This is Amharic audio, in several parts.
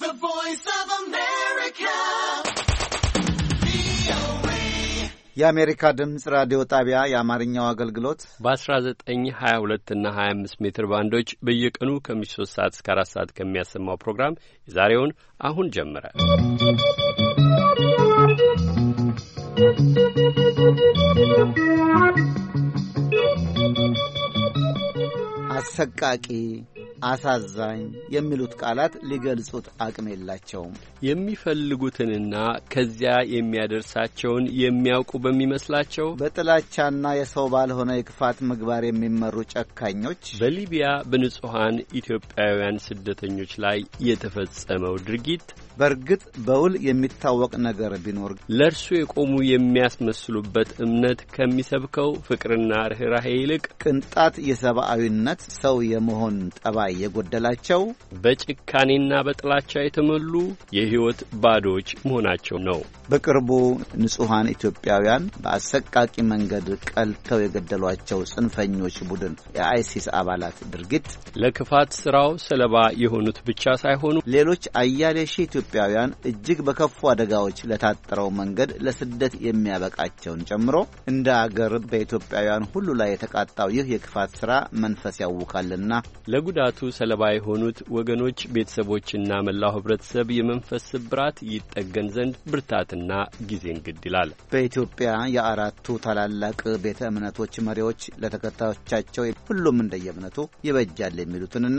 The Voice of America. የአሜሪካ ድምጽ ራዲዮ ጣቢያ የአማርኛው አገልግሎት በ1922 እና 25 ሜትር ባንዶች በየቀኑ ከምሽቱ 3 ሰዓት እስከ 4 ሰዓት ከሚያሰማው ፕሮግራም የዛሬውን አሁን ጀመረ። አሰቃቂ አሳዛኝ የሚሉት ቃላት ሊገልጹት አቅም የላቸውም። የሚፈልጉትንና ከዚያ የሚያደርሳቸውን የሚያውቁ በሚመስላቸው በጥላቻና የሰው ባልሆነ የክፋት ምግባር የሚመሩ ጨካኞች በሊቢያ በንጹሐን ኢትዮጵያውያን ስደተኞች ላይ የተፈጸመው ድርጊት በእርግጥ በውል የሚታወቅ ነገር ቢኖር ለእርሱ የቆሙ የሚያስመስሉበት እምነት ከሚሰብከው ፍቅርና ርኅራኄ ይልቅ ቅንጣት የሰብአዊነት ሰው የመሆን ጠባይ የጎደላቸው በጭካኔና በጥላቻ የተሞሉ የሕይወት ባዶዎች መሆናቸው ነው። በቅርቡ ንጹሐን ኢትዮጵያውያን በአሰቃቂ መንገድ ቀልተው የገደሏቸው ጽንፈኞች ቡድን የአይሲስ አባላት ድርጊት ለክፋት ሥራው ሰለባ የሆኑት ብቻ ሳይሆኑ ሌሎች አያሌ ሺህ ኢትዮጵያውያን እጅግ በከፉ አደጋዎች ለታጠረው መንገድ ለስደት የሚያበቃቸውን ጨምሮ እንደ አገር በኢትዮጵያውያን ሁሉ ላይ የተቃጣው ይህ የክፋት ሥራ መንፈስ ያውካልና ለጉዳቱ ሰለባ የሆኑት ወገኖች ቤተሰቦችና መላው ህብረተሰብ የመንፈስ ስብራት ይጠገን ዘንድ ብርታትና ጊዜን ግድ ይላል። በኢትዮጵያ የአራቱ ታላላቅ ቤተ እምነቶች መሪዎች ለተከታዮቻቸው ሁሉም እንደየእምነቱ ይበጃል የሚሉትንና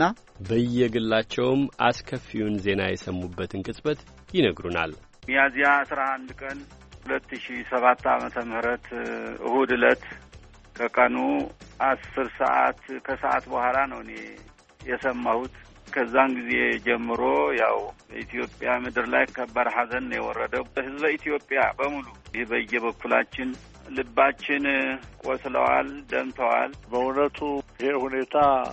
በየግላቸውም አስከፊውን ዜና የሰሙበትን ቅጽበት ይነግሩናል። ሚያዝያ 11 ቀን 2007 ዓመተ ምህረት እሁድ ዕለት ከቀኑ 10 ሰዓት ከሰዓት በኋላ ነው እኔ የሰማሁት። ከዛን ጊዜ ጀምሮ ያው በኢትዮጵያ ምድር ላይ ከባድ ሐዘን ነው የወረደው። ህዝበ ኢትዮጵያ በሙሉ ይህ በየበኩላችን ልባችን ቆስለዋል፣ ደምተዋል። በእውነቱ ይሄ ሁኔታ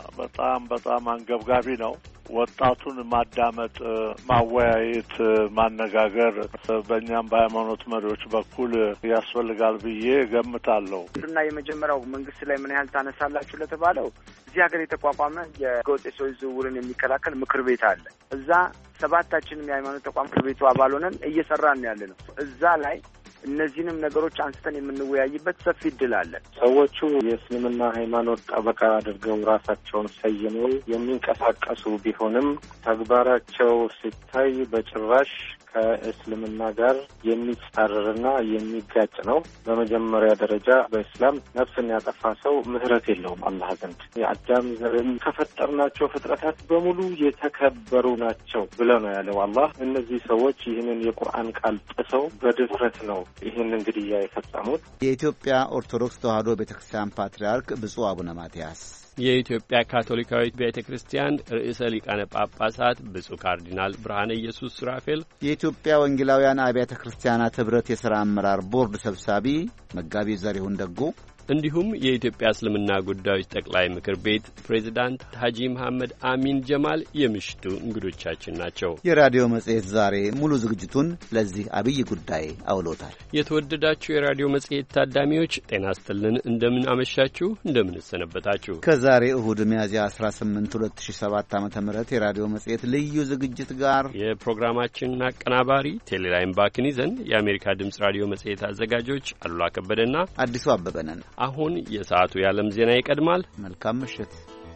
በጣም አንገብጋቢ ነው። ወጣቱን ማዳመጥ፣ ማወያየት፣ ማነጋገር በእኛም በሃይማኖት መሪዎች በኩል ያስፈልጋል ብዬ ገምታለሁ። እና የመጀመሪያው መንግስት ላይ ምን ያህል ታነሳላችሁ ለተባለው እዚህ ሀገር የተቋቋመ የህገወጥ የሰዎች ዝውውርን የሚከላከል ምክር ቤት አለ። እዛ ሰባታችንም የሃይማኖት ተቋም ምክር ቤቱ አባል ሆነን እየሰራን ያለ ነው። እዛ ላይ እነዚህንም ነገሮች አንስተን የምንወያይበት ሰፊ እድል አለ። ሰዎቹ የእስልምና ሃይማኖት ጠበቃ አድርገው ራሳቸውን ሰይመው የሚንቀሳቀሱ ቢሆንም ተግባራቸው ሲታይ በጭራሽ ከእስልምና ጋር የሚጻረርና የሚጋጭ ነው። በመጀመሪያ ደረጃ በእስላም ነፍስን ያጠፋ ሰው ምህረት የለውም አላህ ዘንድ። የአዳም ዘርን ከፈጠርናቸው ፍጥረታት በሙሉ የተከበሩ ናቸው ብሎ ነው ያለው አላህ። እነዚህ ሰዎች ይህንን የቁርአን ቃል ጥሰው በድፍረት ነው ይህንን ግድያ የፈጸሙት። የኢትዮጵያ ኦርቶዶክስ ተዋሕዶ ቤተክርስቲያን ፓትርያርክ ብፁዕ አቡነ ማትያስ፣ የኢትዮጵያ ካቶሊካዊት ቤተ ክርስቲያን ርዕሰ ሊቃነ ጳጳሳት ብፁዕ ካርዲናል ብርሃነ ኢየሱስ ሱራፌል፣ የኢትዮጵያ ወንጌላውያን አብያተ ክርስቲያናት ኅብረት የሥራ አመራር ቦርድ ሰብሳቢ መጋቢ ዘሪሁን ደጉ እንዲሁም የኢትዮጵያ እስልምና ጉዳዮች ጠቅላይ ምክር ቤት ፕሬዝዳንት ሐጂ መሐመድ አሚን ጀማል የምሽቱ እንግዶቻችን ናቸው። የራዲዮ መጽሔት ዛሬ ሙሉ ዝግጅቱን ለዚህ አብይ ጉዳይ አውሎታል። የተወደዳችሁ የራዲዮ መጽሔት ታዳሚዎች ጤና ይስጥልን፣ እንደምን አመሻችሁ፣ እንደምን ሰነበታችሁ። ከዛሬ እሁድ ሚያዝያ 18 2007 ዓ.ም የራዲዮ መጽሔት ልዩ ዝግጅት ጋር የፕሮግራማችንን አቀናባሪ ቴሌላይም ባክን ይዘን የአሜሪካ ድምጽ ራዲዮ መጽሔት አዘጋጆች አሉላ ከበደና አዲሱ አበበ ነን። አሁን የሰዓቱ የዓለም ዜና ይቀድማል። መልካም ምሽት።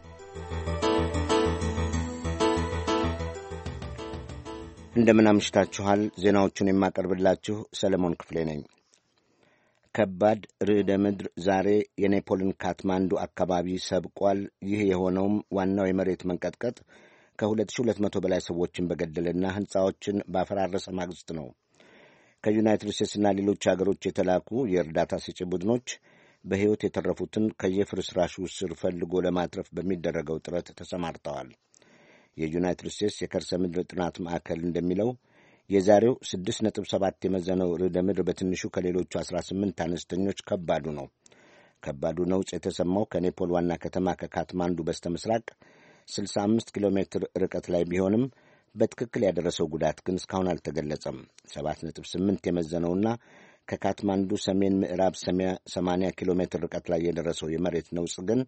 እንደምን አምሽታችኋል። ዜናዎቹን የማቀርብላችሁ ሰለሞን ክፍሌ ነኝ። ከባድ ርዕደ ምድር ዛሬ የኔፖልን ካትማንዱ አካባቢ ሰብቋል። ይህ የሆነውም ዋናው የመሬት መንቀጥቀጥ ከ2200 በላይ ሰዎችን በገደለና ሕንፃዎችን ባፈራረሰ ማግስት ነው። ከዩናይትድ ስቴትስና ሌሎች አገሮች የተላኩ የእርዳታ ሰጪ ቡድኖች በሕይወት የተረፉትን ከየፍርስራሹ ስር ፈልጎ ለማትረፍ በሚደረገው ጥረት ተሰማርተዋል። የዩናይትድ ስቴትስ የከርሰ ምድር ጥናት ማዕከል እንደሚለው የዛሬው 6.7 የመዘነው ርዕደ ምድር በትንሹ ከሌሎቹ 18 አነስተኞች ከባዱ ነው። ከባዱ ነውጥ የተሰማው ከኔፖል ዋና ከተማ ከካትማንዱ በስተ ምስራቅ 65 ኪሎ ሜትር ርቀት ላይ ቢሆንም በትክክል ያደረሰው ጉዳት ግን እስካሁን አልተገለጸም። 7.8 የመዘነውና ከካትማንዱ ሰሜን ምዕራብ 80 ኪሎ ሜትር ርቀት ላይ የደረሰው የመሬት ነውጥ ግን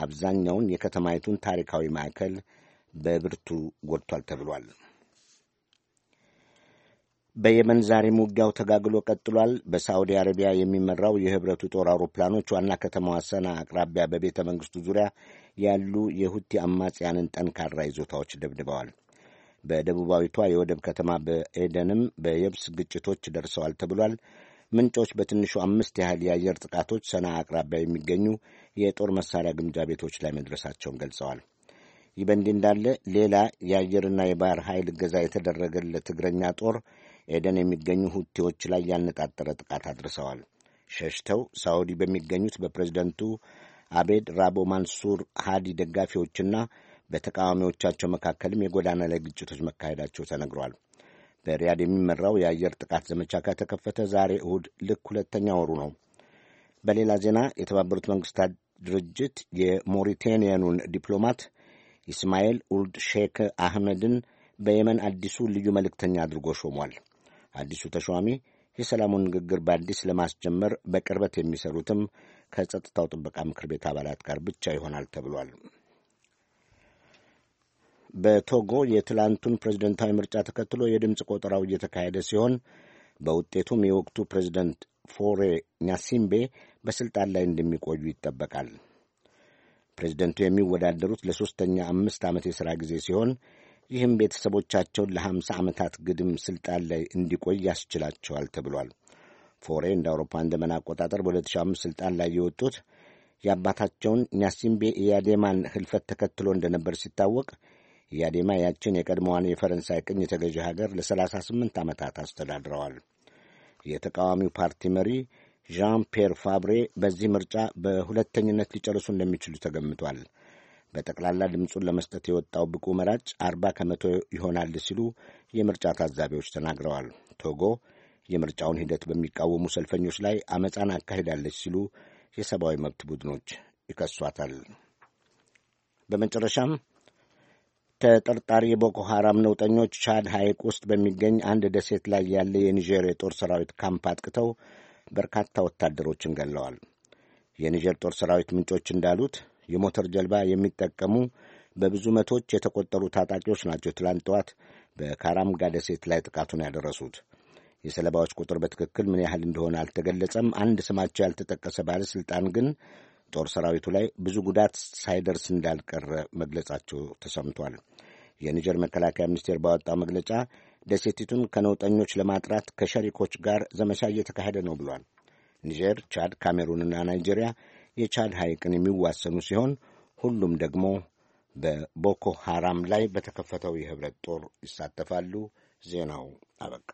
አብዛኛውን የከተማይቱን ታሪካዊ ማዕከል በብርቱ ጎድቷል ተብሏል። በየመን ዛሬም ውጊያው ተጋግሎ ቀጥሏል። በሳዑዲ አረቢያ የሚመራው የህብረቱ ጦር አውሮፕላኖች ዋና ከተማዋ ሰና አቅራቢያ በቤተ መንግሥቱ ዙሪያ ያሉ የሁቲ አማጽያንን ጠንካራ ይዞታዎች ደብድበዋል። በደቡባዊቷ የወደብ ከተማ በኤደንም በየብስ ግጭቶች ደርሰዋል ተብሏል። ምንጮች በትንሹ 5 ያህል የአየር ጥቃቶች ሰና አቅራቢያ የሚገኙ የጦር መሳሪያ ግምጃ ቤቶች ላይ መድረሳቸውን ገልጸዋል። ይህ በእንዲህ እንዳለ ሌላ የአየርና የባህር ኃይል እገዛ የተደረገለት እግረኛ ጦር ኤደን የሚገኙ ሁቲዎች ላይ ያነጣጠረ ጥቃት አድርሰዋል። ሸሽተው ሳዑዲ በሚገኙት በፕሬዝደንቱ አቤድ ራቦ ማንሱር ሃዲ ደጋፊዎችና በተቃዋሚዎቻቸው መካከልም የጎዳና ላይ ግጭቶች መካሄዳቸው ተነግሯል። በሪያድ የሚመራው የአየር ጥቃት ዘመቻ ከተከፈተ ዛሬ እሁድ ልክ 2ኛ ወሩ ነው። በሌላ ዜና የተባበሩት መንግስታት ድርጅት የሞሪቴኒያኑን ዲፕሎማት ኢስማኤል ኡልድ ሼክ አህመድን በየመን አዲሱ ልዩ መልእክተኛ አድርጎ ሾሟል። አዲሱ ተሿሚ የሰላሙን ንግግር በአዲስ ለማስጀመር በቅርበት የሚሰሩትም ከጸጥታው ጥበቃ ምክር ቤት አባላት ጋር ብቻ ይሆናል ተብሏል። በቶጎ የትላንቱን ፕሬዝደንታዊ ምርጫ ተከትሎ የድምፅ ቆጠራው እየተካሄደ ሲሆን በውጤቱም የወቅቱ ፕሬዝደንት ፎሬ ኛሲምቤ በሥልጣን ላይ እንደሚቆዩ ይጠበቃል። ፕሬዝደንቱ የሚወዳደሩት ለ3ኛ 5 ዓመት የሥራ ጊዜ ሲሆን ይህም ቤተሰቦቻቸውን ለ50 ዓመታት ግድም ሥልጣን ላይ እንዲቆይ ያስችላቸዋል ተብሏል። ፎሬ እንደ አውሮፓውያን ዘመን አቆጣጠር በ2005 ሥልጣን ላይ የወጡት የአባታቸውን ኛሲምቤ ኢያዴማን ሕልፈት ተከትሎ እንደነበር ሲታወቅ ኢያዴማ ያችን የቀድሞዋን የፈረንሳይ ቅኝ የተገዢ ሀገር ለ38 ዓመታት አስተዳድረዋል። የተቃዋሚው ፓርቲ መሪ ዣን ፒየር ፋብሬ በዚህ ምርጫ በሁለተኝነት ሊጨርሱ እንደሚችሉ ተገምቷል። በጠቅላላ ድምፁን ለመስጠት የወጣው ብቁ መራጭ 40 ከመቶ ይሆናል ሲሉ የምርጫ ታዛቢዎች ተናግረዋል። ቶጎ የምርጫውን ሂደት በሚቃወሙ ሰልፈኞች ላይ አመፃን አካሂዳለች ሲሉ የሰብአዊ መብት ቡድኖች ይከሷታል። በመጨረሻም ተጠርጣሪ የቦኮ ሐራም ነውጠኞች ቻድ ሐይቅ ውስጥ በሚገኝ አንድ ደሴት ላይ ያለ የኒጀር የጦር ሰራዊት ካምፕ አጥቅተው በርካታ ወታደሮችን ገለዋል። የኒጀር ጦር ሰራዊት ምንጮች እንዳሉት የሞተር ጀልባ የሚጠቀሙ በብዙ መቶች የተቆጠሩ ታጣቂዎች ናቸው ትላንት ጠዋት በካራምጋ ደሴት ላይ ጥቃቱን ያደረሱት። የሰለባዎች ቁጥር በትክክል ምን ያህል እንደሆነ አልተገለጸም። አንድ ስማቸው ያልተጠቀሰ ባለሥልጣን ግን ጦር ሰራዊቱ ላይ ብዙ ጉዳት ሳይደርስ እንዳልቀረ መግለጻቸው ተሰምቷል። የኒጀር መከላከያ ሚኒስቴር ባወጣው መግለጫ ደሴቲቱን ከነውጠኞች ለማጥራት ከሸሪኮች ጋር ዘመቻ እየተካሄደ ነው ብሏል። ኒጀር፣ ቻድ፣ ካሜሩንና ናይጄሪያ የቻድ ሐይቅን የሚዋሰኑ ሲሆን ሁሉም ደግሞ በቦኮ ሐራም ላይ በተከፈተው የህብረት ጦር ይሳተፋሉ። ዜናው አበቃ።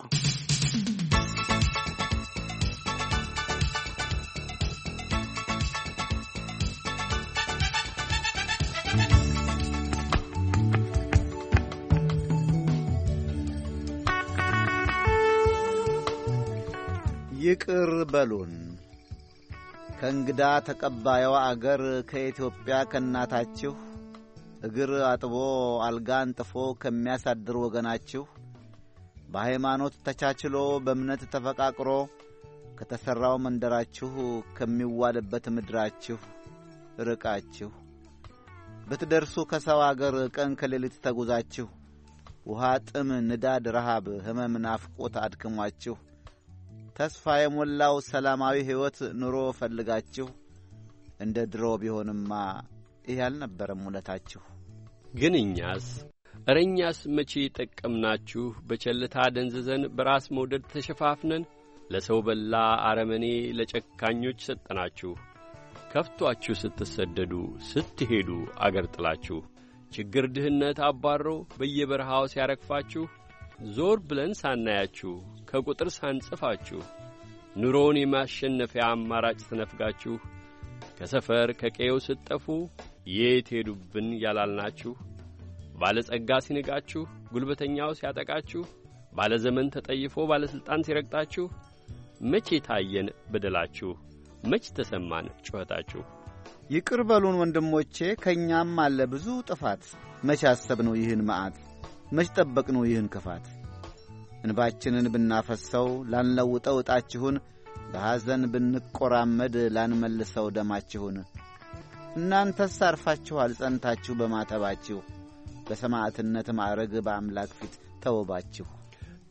ይቅር በሉን። ከእንግዳ ተቀባዩዋ አገር ከኢትዮጵያ ከእናታችሁ እግር አጥቦ አልጋ አንጥፎ ከሚያሳድር ወገናችሁ በሃይማኖት ተቻችሎ በእምነት ተፈቃቅሮ ከተሠራው መንደራችሁ ከሚዋልበት ምድራችሁ ርቃችሁ ብትደርሱ ከሰው አገር ቀን ከሌሊት ተጉዛችሁ ውሃ፣ ጥም፣ ንዳድ፣ ረሃብ፣ ሕመም፣ ናፍቆት አድክሟችሁ ተስፋ የሞላው ሰላማዊ ሕይወት ኑሮ ፈልጋችሁ እንደ ድሮ ቢሆንማ ይህ አልነበረም ውለታችሁ። ግን እኛስ መቼ ጠቀምናችሁ? በቸልታ ደንዝዘን በራስ መውደድ ተሸፋፍነን ለሰው በላ አረመኔ ለጨካኞች ሰጠናችሁ። ከፍቷችሁ ስትሰደዱ ስትሄዱ አገር ጥላችሁ ችግር ድህነት አባሮ በየበረሃው ሲያረግፋችሁ ዞር ብለን ሳናያችሁ ከቁጥር ሳንጽፋችሁ ኑሮውን የማሸነፊያ አማራጭ ተነፍጋችሁ ከሰፈር ከቀየው ስትጠፉ የት ሄዱብን ያላልናችሁ ባለጸጋ ሲንቃችሁ ጉልበተኛው ሲያጠቃችሁ ባለዘመን ተጠይፎ ባለስልጣን ሲረግጣችሁ መቼ ታየን በደላችሁ? መች ተሰማን ጩኸታችሁ? ይቅር በሉን ወንድሞቼ፣ ከእኛም አለ ብዙ ጥፋት። መች አሰብነው ይህን መዓት? መች ጠበቅነው ይህን ክፋት? እንባችንን ብናፈሰው ላንለውጠው ዕጣችሁን፣ በሐዘን ብንቆራመድ ላንመልሰው ደማችሁን። እናንተስ አርፋችኋል ጸንታችሁ በማተባችሁ፣ በሰማዕትነት ማዕረግ በአምላክ ፊት ተወባችሁ።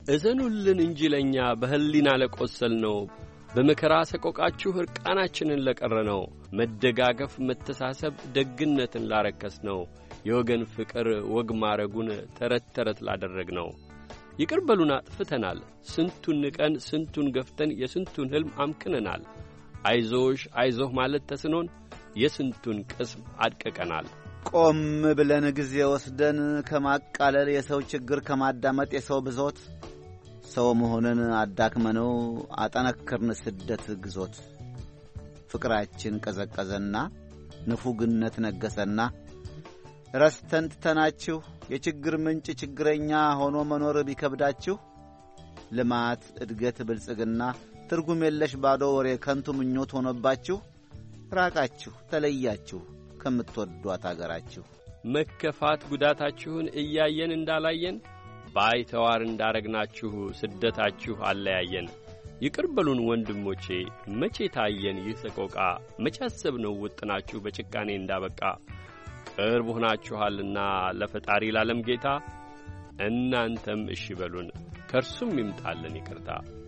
እዘኑልን እንጂ ለኛ በህሊና ለቆሰል ነው በመከራ ሰቆቃችሁ እርቃናችንን ለቀረ ነው መደጋገፍ መተሳሰብ ደግነትን ላረከስ ነው የወገን ፍቅር ወግ ማረጉን ተረት ተረት ላደረግ ነው ይቅር በሉን አጥፍተናል ስንቱን ንቀን ስንቱን ገፍተን የስንቱን ህልም አምክነናል አይዞሽ አይዞህ ማለት ተስኖን የስንቱን ቅስም አድቀቀናል ቆም ብለን ጊዜ ወስደን ከማቃለል የሰው ችግር ከማዳመጥ የሰው ብዞት ሰው መሆንን አዳክመነው አጠነከርን ስደት ግዞት ፍቅራችን ቀዘቀዘና ንፉግነት ነገሰና ረስተን ትተናችሁ የችግር ምንጭ ችግረኛ ሆኖ መኖር ቢከብዳችሁ ልማት እድገት ብልጽግና ትርጉም የለሽ ባዶ ወሬ ከንቱ ምኞት ሆነባችሁ ራቃችሁ ተለያችሁ ከምትወዷት አገራችሁ መከፋት ጉዳታችሁን እያየን እንዳላየን ባይተዋር እንዳረግናችሁ ስደታችሁ አለያየን ይቅር በሉን ወንድሞቼ መቼ ታየን ይህ ሰቆቃ መቼ አሰብነው ውጥናችሁ በጭካኔ እንዳበቃ ቅርብ ሆናችኋልና ለፈጣሪ ለዓለም ጌታ እናንተም እሺ በሉን ከርሱም ይምጣልን ይቅርታ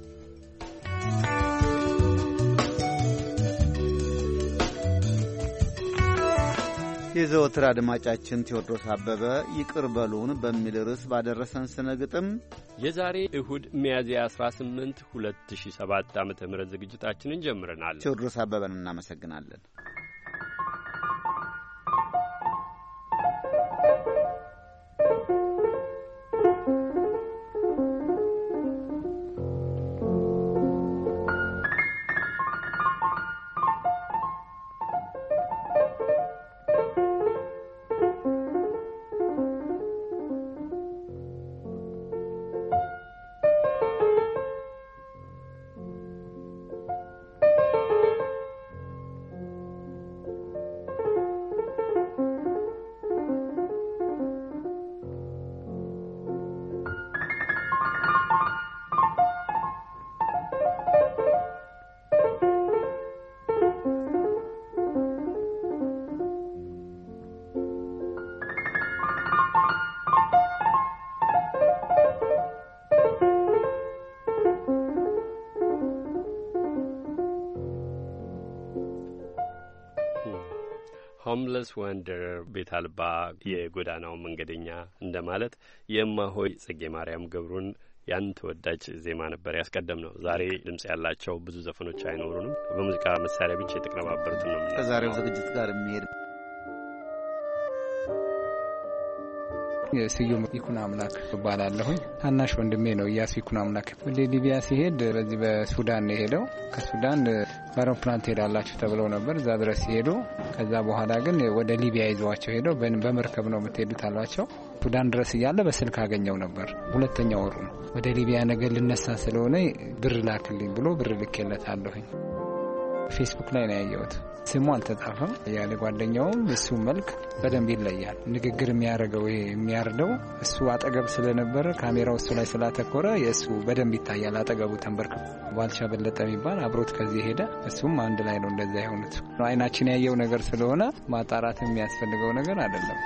የዘወትር አድማጫችን ቴዎድሮስ አበበ ይቅር በሉን በሚል ርዕስ ባደረሰን ስነ ግጥም የዛሬ እሁድ ሚያዝያ 18 2007 ዓ.ም ዝግጅታችንን ጀምረናል። ቴዎድሮስ አበበን እናመሰግናለን። ሆምለስ ወንደረር ቤት አልባ የጎዳናው መንገደኛ እንደማለት የማሆይ ጽጌ ማርያም ገብሩን ያን ተወዳጅ ዜማ ነበር ያስቀደም ነው። ዛሬ ድምጽ ያላቸው ብዙ ዘፈኖች አይኖሩንም። በሙዚቃ መሳሪያ ብቻ የተቀነባበሩት ነው። ከዛሬው ዝግጅት ጋር የሚሄድ ስዩም ይኩን አምላክ ባላለሁኝ ታናሽ ወንድሜ ነው። ኢያሱ ይኩን አምላክ ወደ ሊቢያ ሲሄድ በዚህ በሱዳን ነው ሄደው ከሱዳን በአውሮፕላን ትሄዳላችሁ ተብለው ነበር እዛ ድረስ ሄዶ ከዛ በኋላ ግን ወደ ሊቢያ ይዘዋቸው ሄደው በመርከብ ነው የምትሄዱት አሏቸው። ሱዳን ድረስ እያለ በስልክ አገኘው ነበር። ሁለተኛው ወሩ ነው ወደ ሊቢያ ነገር ልነሳ ስለሆነ ብር ላክልኝ ብሎ ብር ልኬለታለሁኝ። ፌስቡክ ላይ ነው ያየሁት። ስሙ አልተጻፈም። ያለ ጓደኛውም እሱ መልክ በደንብ ይለያል። ንግግር የሚያደርገው የሚያርደው እሱ አጠገብ ስለነበረ ካሜራው እሱ ላይ ስላተኮረ የእሱ በደንብ ይታያል። አጠገቡ ተንበርክኮ ባልቻ በለጠ የሚባል አብሮት ከዚህ ሄደ። እሱም አንድ ላይ ነው እንደዛ የሆኑት። አይናችን ያየው ነገር ስለሆነ ማጣራት የሚያስፈልገው ነገር አይደለም።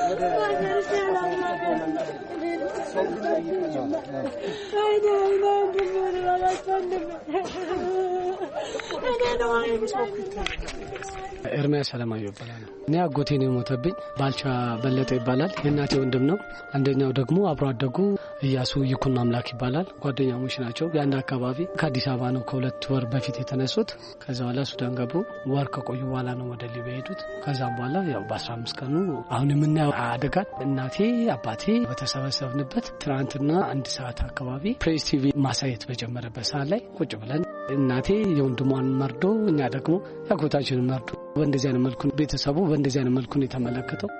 ኤርሚያስ ሰለማዩ ይባላል። እኔ አጎቴ ነው የሞተብኝ። ባልቻ በለጠ ይባላል። የእናቴ ወንድም ነው። አንደኛው ደግሞ አብሮ አደጉ ኢያሱ ይኩን አምላክ ይባላል። ጓደኛሞች ናቸው። የአንድ አካባቢ ከአዲስ አበባ ነው ከ2 ወር በፊት የተነሱት። ከዛ በኋላ ሱዳን ገቡ። ወር ከቆዩ በኋላ ነው ወደ ሊቢያ ሄዱት። ከዛ በኋላ ያው በ15 ቀኑ አሁን የምናየው አደጋ እናቴ አባቴ በተሰበሰብንበት ትናንትና 1 ሰዓት አካባቢ ፕሬስ ቲቪ ማሳየት በጀመረበት ሰዓት ላይ ቁጭ ብለን እናቴ የወንድሟን መርዶ እኛ ደግሞ ያጎታችንን መርዶ በእንደዚህ አይነት መልኩ ቤተሰቡ በእንደዚህ አይነት መልኩ የተመለከተው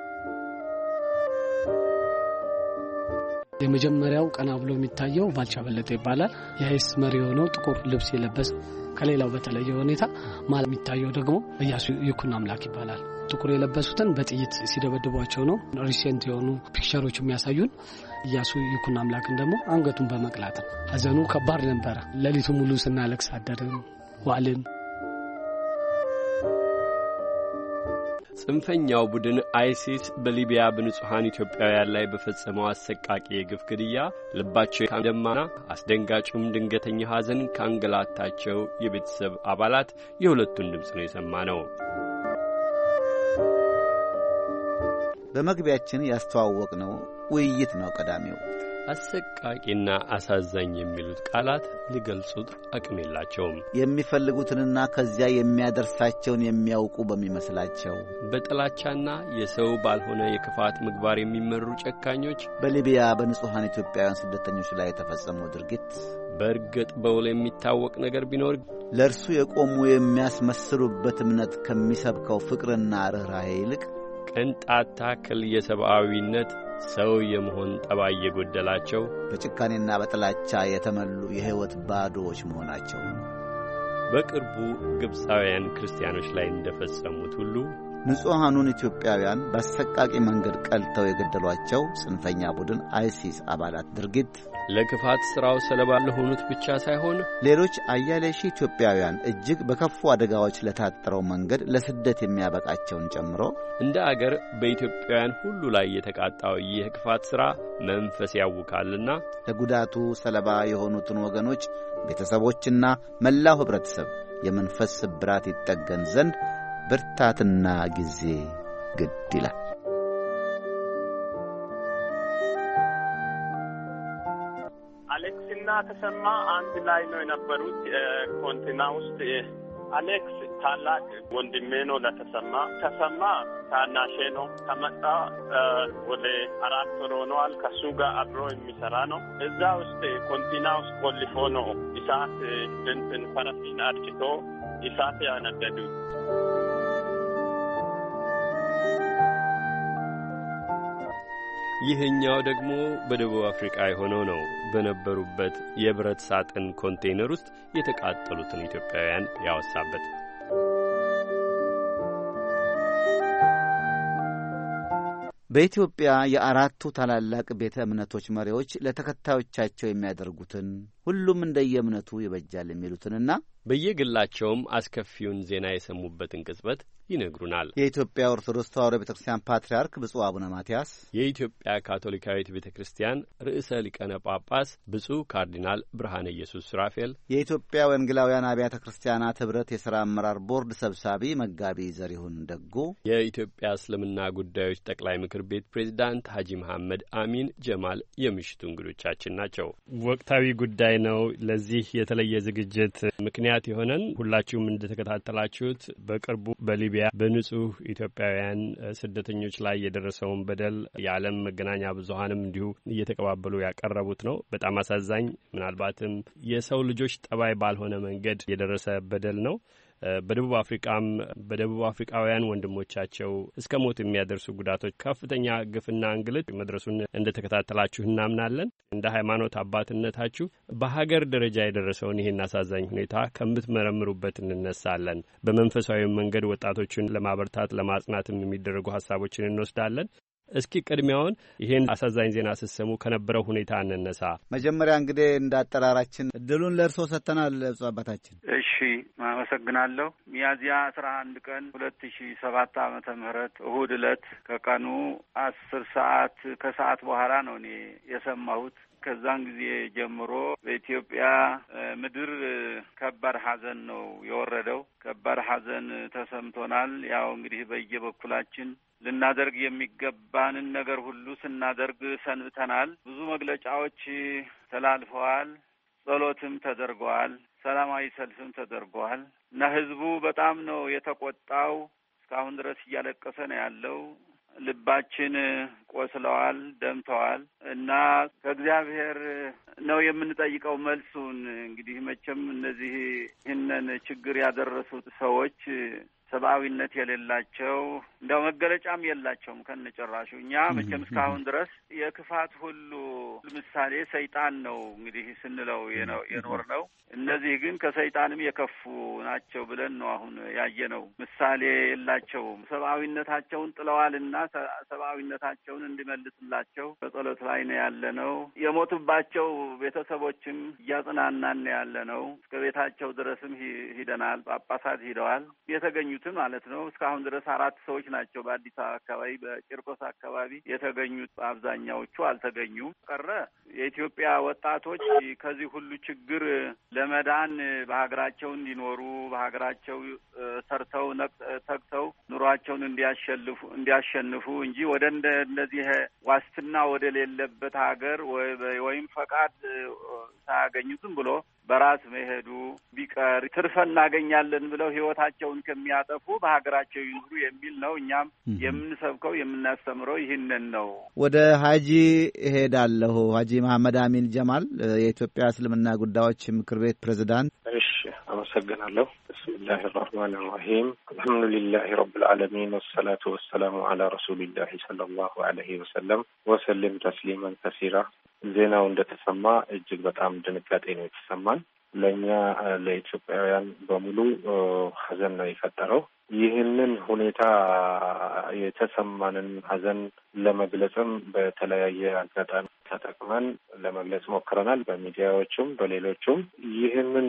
የመጀመሪያው ቀና ብሎ የሚታየው ባልቻ በለጠ ይባላል። የኤስ መሪ ሆኖ ጥቁር ልብስ የለበሰ ከሌላው በተለየ ሁኔታ ማለት የሚታየው ደግሞ ኢያሱ ይኩን አምላክ ይባላል። ጥቁር የለበሱትን በጥይት ሲደበድቧቸው ነው ሪሴንት የሆኑ ፒክቸሮች የሚያሳዩን። ኢያሱ ይኩን አምላክን ደግሞ አንገቱን በመቅላት ሀዘኑ ከባድ ነበር። ሌሊቱ ሙሉ ስናለቅስ አደርን ዋልን። ጽንፈኛው ቡድን አይሲስ በሊቢያ በንጹሐን ኢትዮጵያውያን ላይ በፈጸመው አሰቃቂ የግፍ ግድያ ልባቸው ካደማና አስደንጋጩም ድንገተኛ ሐዘን ካንገላታቸው የቤተሰብ አባላት የሁለቱን ድምፅ ነው የሰማነው። በመግቢያችን ያስተዋወቅነው ውይይት ነው ቀዳሚው። አሰቃቂና አሳዛኝ የሚሉት ቃላት ሊገልጹት አቅም የላቸውም። የሚፈልጉትንና ከዚያ የሚያደርሳቸውን የሚያውቁ በሚመስላቸው በጥላቻና የሰው ባልሆነ የክፋት ምግባር የሚመሩ ጨካኞች በሊቢያ በንጹሐን ኢትዮጵያውያን ስደተኞች ላይ የተፈጸመው ድርጊት በእርግጥ በውል የሚታወቅ ነገር ቢኖር ለእርሱ የቆሙ የሚያስመስሉበት እምነት ከሚሰብከው ፍቅርና ርኅራኄ ይልቅ ቅንጣት ታክል የሰብአዊነት ሰው የመሆን ጠባይ የጎደላቸው በጭካኔና በጥላቻ የተመሉ የሕይወት ባዶዎች መሆናቸው በቅርቡ ግብፃውያን ክርስቲያኖች ላይ እንደፈጸሙት ሁሉ ንጹሐኑን ኢትዮጵያውያን በአሰቃቂ መንገድ ቀልተው የገደሏቸው ጽንፈኛ ቡድን አይሲስ አባላት ድርጊት ለክፋት ሥራው ሰለባ ለሆኑት ብቻ ሳይሆን ሌሎች አያሌ ሺህ ኢትዮጵያውያን እጅግ በከፉ አደጋዎች ለታጠረው መንገድ ለስደት የሚያበቃቸውን ጨምሮ እንደ አገር በኢትዮጵያውያን ሁሉ ላይ የተቃጣው ይህ ክፋት ሥራ መንፈስ ያውካልና ለጉዳቱ ሰለባ የሆኑትን ወገኖች ቤተሰቦችና መላው ኅብረተሰብ የመንፈስ ስብራት ይጠገን ዘንድ ብርታትና ጊዜ ግድ ይላል። አሌክስና ተሰማ አንድ ላይ ነው የነበሩት ኮንቲና ውስጥ። አሌክስ ታላቅ ወንድሜ ነው ለተሰማ። ተሰማ ታናሼ ነው። ከመጣ ወደ 4 ወር ሆኗል። ከሱ ጋር አብሮ የሚሰራ ነው። እዛ ውስጥ ኮንቲና ውስጥ ቆልፎ ነው እሳት ፈረፊን አርጭቶ እሳት ያነደዱ። ይህኛው ደግሞ በደቡብ አፍሪካ የሆነው ነው። በነበሩበት የብረት ሳጥን ኮንቴይነር ውስጥ የተቃጠሉትን ኢትዮጵያውያን ያወሳበት። በኢትዮጵያ የአራቱ ታላላቅ ቤተ እምነቶች መሪዎች ለተከታዮቻቸው የሚያደርጉትን ሁሉም እንደየእምነቱ ይበጃል የሚሉትንና በየግላቸውም አስከፊውን ዜና የሰሙበትን ቅጽበት ይነግሩናል። የኢትዮጵያ ኦርቶዶክስ ተዋሕዶ ቤተ ክርስቲያን ፓትርያርክ ብፁዕ አቡነ ማትያስ፣ የኢትዮጵያ ካቶሊካዊት ቤተ ክርስቲያን ርዕሰ ሊቃነ ጳጳስ ብፁዕ ካርዲናል ብርሃነ ኢየሱስ ሱራፌል፣ የኢትዮጵያ ወንጌላውያን አብያተ ክርስቲያናት ኅብረት የሥራ አመራር ቦርድ ሰብሳቢ መጋቢ ዘሪሁን ደጉ፣ የኢትዮጵያ እስልምና ጉዳዮች ጠቅላይ ምክር ቤት ፕሬዝዳንት ሐጂ መሐመድ አሚን ጀማል የምሽቱ እንግዶቻችን ናቸው። ወቅታዊ ጉዳይ ነው። ለዚህ የተለየ ዝግጅት ምክንያት የሆነን ሁላችሁም እንደተከታተላችሁት በቅርቡ በሊቢያ በንጹህ ኢትዮጵያውያን ስደተኞች ላይ የደረሰውን በደል የዓለም መገናኛ ብዙኃንም እንዲሁ እየተቀባበሉ ያቀረቡት ነው። በጣም አሳዛኝ፣ ምናልባትም የሰው ልጆች ጠባይ ባልሆነ መንገድ የደረሰ በደል ነው። በደቡብ አፍሪካም በደቡብ አፍሪካውያን ወንድሞቻቸው እስከ ሞት የሚያደርሱ ጉዳቶች፣ ከፍተኛ ግፍና እንግልት መድረሱን እንደተከታተላችሁ እናምናለን። እንደ ሃይማኖት አባትነታችሁ በሀገር ደረጃ የደረሰውን ይህን አሳዛኝ ሁኔታ ከምትመረምሩበት እንነሳለን። በመንፈሳዊ መንገድ ወጣቶችን ለማበርታት ለማጽናትም የሚደረጉ ሀሳቦችን እንወስዳለን። እስኪ ቅድሚያውን ይሄን አሳዛኝ ዜና ስትሰሙ ከነበረው ሁኔታ እንነሳ። መጀመሪያ እንግዲህ እንዳጠራራችን እድሉን ለእርስዎ ሰጥተናል ብፁዕ አባታችን። እሺ፣ አመሰግናለሁ። ሚያዝያ 11 ቀን 2007 ዓመተ ምህረት እሁድ ዕለት ከቀኑ 10 ሰዓት ከሰዓት በኋላ ነው እኔ የሰማሁት። ከዛን ጊዜ ጀምሮ በኢትዮጵያ ምድር ከባድ ሐዘን ነው የወረደው። ከባድ ሐዘን ተሰምቶናል። ያው እንግዲህ በየበኩላችን ልናደርግ የሚገባንን ነገር ሁሉ ስናደርግ ሰንብተናል። ብዙ መግለጫዎች ተላልፈዋል። ጸሎትም ተደርገዋል። ሰላማዊ ሰልፍም ተደርገዋል እና ህዝቡ በጣም ነው የተቆጣው። እስካሁን ድረስ እያለቀሰ ነው ያለው። ልባችን ቆስለዋል፣ ደምተዋል እና ከእግዚአብሔር ነው የምንጠይቀው መልሱን። እንግዲህ መቼም እነዚህ ይህንን ችግር ያደረሱት ሰዎች ሰብአዊነት የሌላቸው እንደው መገለጫም የላቸውም ከነጨራሹ። እኛ መቼም እስካሁን ድረስ የክፋት ሁሉ ምሳሌ ሰይጣን ነው እንግዲህ ስንለው የኖር ነው። እነዚህ ግን ከሰይጣንም የከፉ ናቸው ብለን ነው አሁን ያየነው። ምሳሌ የላቸውም። ሰብአዊነታቸውን ጥለዋልና ሰብአዊነታቸውን እንዲመልስላቸው በጸሎት ላይ ነው ያለነው። የሞቱባቸው ቤተሰቦችም እያጽናናን ነው ያለነው። እስከ ቤታቸው ድረስም ሂደናል። ጳጳሳት ሂደዋል። የተገኙትም የተገኙት ማለት ነው። እስካሁን ድረስ 4 ሰዎች ናቸው በአዲስ አበባ አካባቢ በቂርቆስ አካባቢ የተገኙት። አብዛኛዎቹ አልተገኙም። ቀረ የኢትዮጵያ ወጣቶች ከዚህ ሁሉ ችግር ለመዳን በሀገራቸው እንዲኖሩ በሀገራቸው ሰርተው ተግተው ኑሯቸውን እንዲያሸንፉ እንጂ ወደ እንደዚህ ዋስትና ወደ ሌለበት ሀገር ወይም ፈቃድ ሳያገኙ ዝም ብሎ በራስ መሄዱ ቢቀር ትርፍ እናገኛለን ብለው ህይወታቸውን ከሚያጠፉ በሀገራቸው ይኑሩ የሚል ነው። እኛም የምንሰብከው የምናስተምረው ይህንን ነው። ወደ ሀጂ እሄዳለሁ። ሀጂ መሐመድ አሚን ጀማል የኢትዮጵያ እስልምና ጉዳዮች ምክር ቤት ፕሬዝዳንት። እሺ፣ አመሰግናለሁ። ብስሚላሂ ራህማን ራሂም አልሐምዱሊላሂ ረብል ዓለሚን ወሰላቱ ወሰላሙ ዐላ ረሱሊላሂ ሰለላሁ ዐለይሂ ወሰለም ወሰለም ተስሊማን ከሲራ። ዜናው እንደተሰማ እጅግ በጣም ድንጋጤ ነው የተሰማን። ለእኛ ለኢትዮጵያውያን በሙሉ ሀዘን ነው የፈጠረው። ይህንን ሁኔታ የተሰማንን ሀዘን ለመግለጽም በተለያየ አጋጣሚ ተጠቅመን ለመግለጽ ሞክረናል። በሚዲያዎቹም በሌሎቹም ይህንን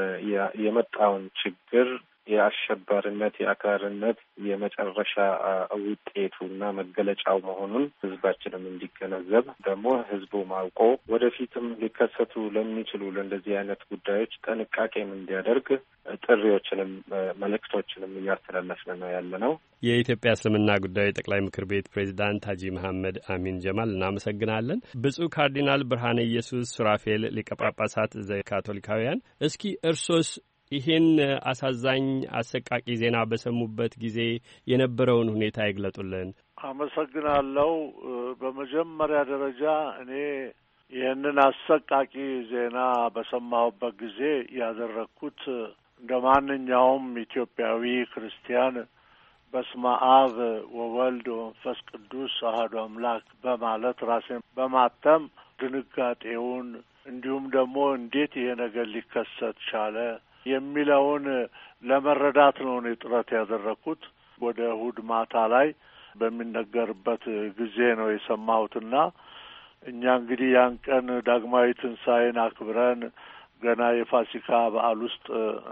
የመጣውን ችግር የአሸባሪነት የአክራሪነት የመጨረሻ ውጤቱና መገለጫው መሆኑን ህዝባችንም እንዲገነዘብ ደግሞ ህዝቡ ማውቆ ወደፊትም ሊከሰቱ ለሚችሉ ለእንደዚህ አይነት ጉዳዮች ጥንቃቄም እንዲያደርግ ጥሪዎችንም መልእክቶችንም እያስተላለፍን ነው ያለነው። የኢትዮጵያ እስልምና ጉዳዮች ጠቅላይ ምክር ቤት ፕሬዝዳንት ሀጂ መሐመድ አሚን ጀማል እናመሰግናለን። ብፁዕ ካርዲናል ብርሃነ ኢየሱስ ሱራፌል ሊቀ ጳጳሳት ዘካቶሊካውያን፣ እስኪ እርሶስ ይህን አሳዛኝ አሰቃቂ ዜና በሰሙበት ጊዜ የነበረውን ሁኔታ ይግለጡልን። አመሰግናለሁ። በመጀመሪያ ደረጃ እኔ ይህንን አሰቃቂ ዜና በሰማሁበት ጊዜ ያደረግኩት እንደ ማንኛውም ኢትዮጵያዊ ክርስቲያን በስመ አብ ወወልድ ወመንፈስ ቅዱስ አሐዱ አምላክ በማለት ራሴን በማተም ድንጋጤውን እንዲሁም ደግሞ እንዴት ይሄ ነገር ሊከሰት ቻለ የሚለውን ለመረዳት ነው እኔ ጥረት ያደረኩት። ወደ እሑድ ማታ ላይ በሚነገርበት ጊዜ ነው የሰማሁትና እኛ እንግዲህ ያን ቀን ዳግማዊ ትንሣኤን አክብረን ገና የፋሲካ በዓል ውስጥ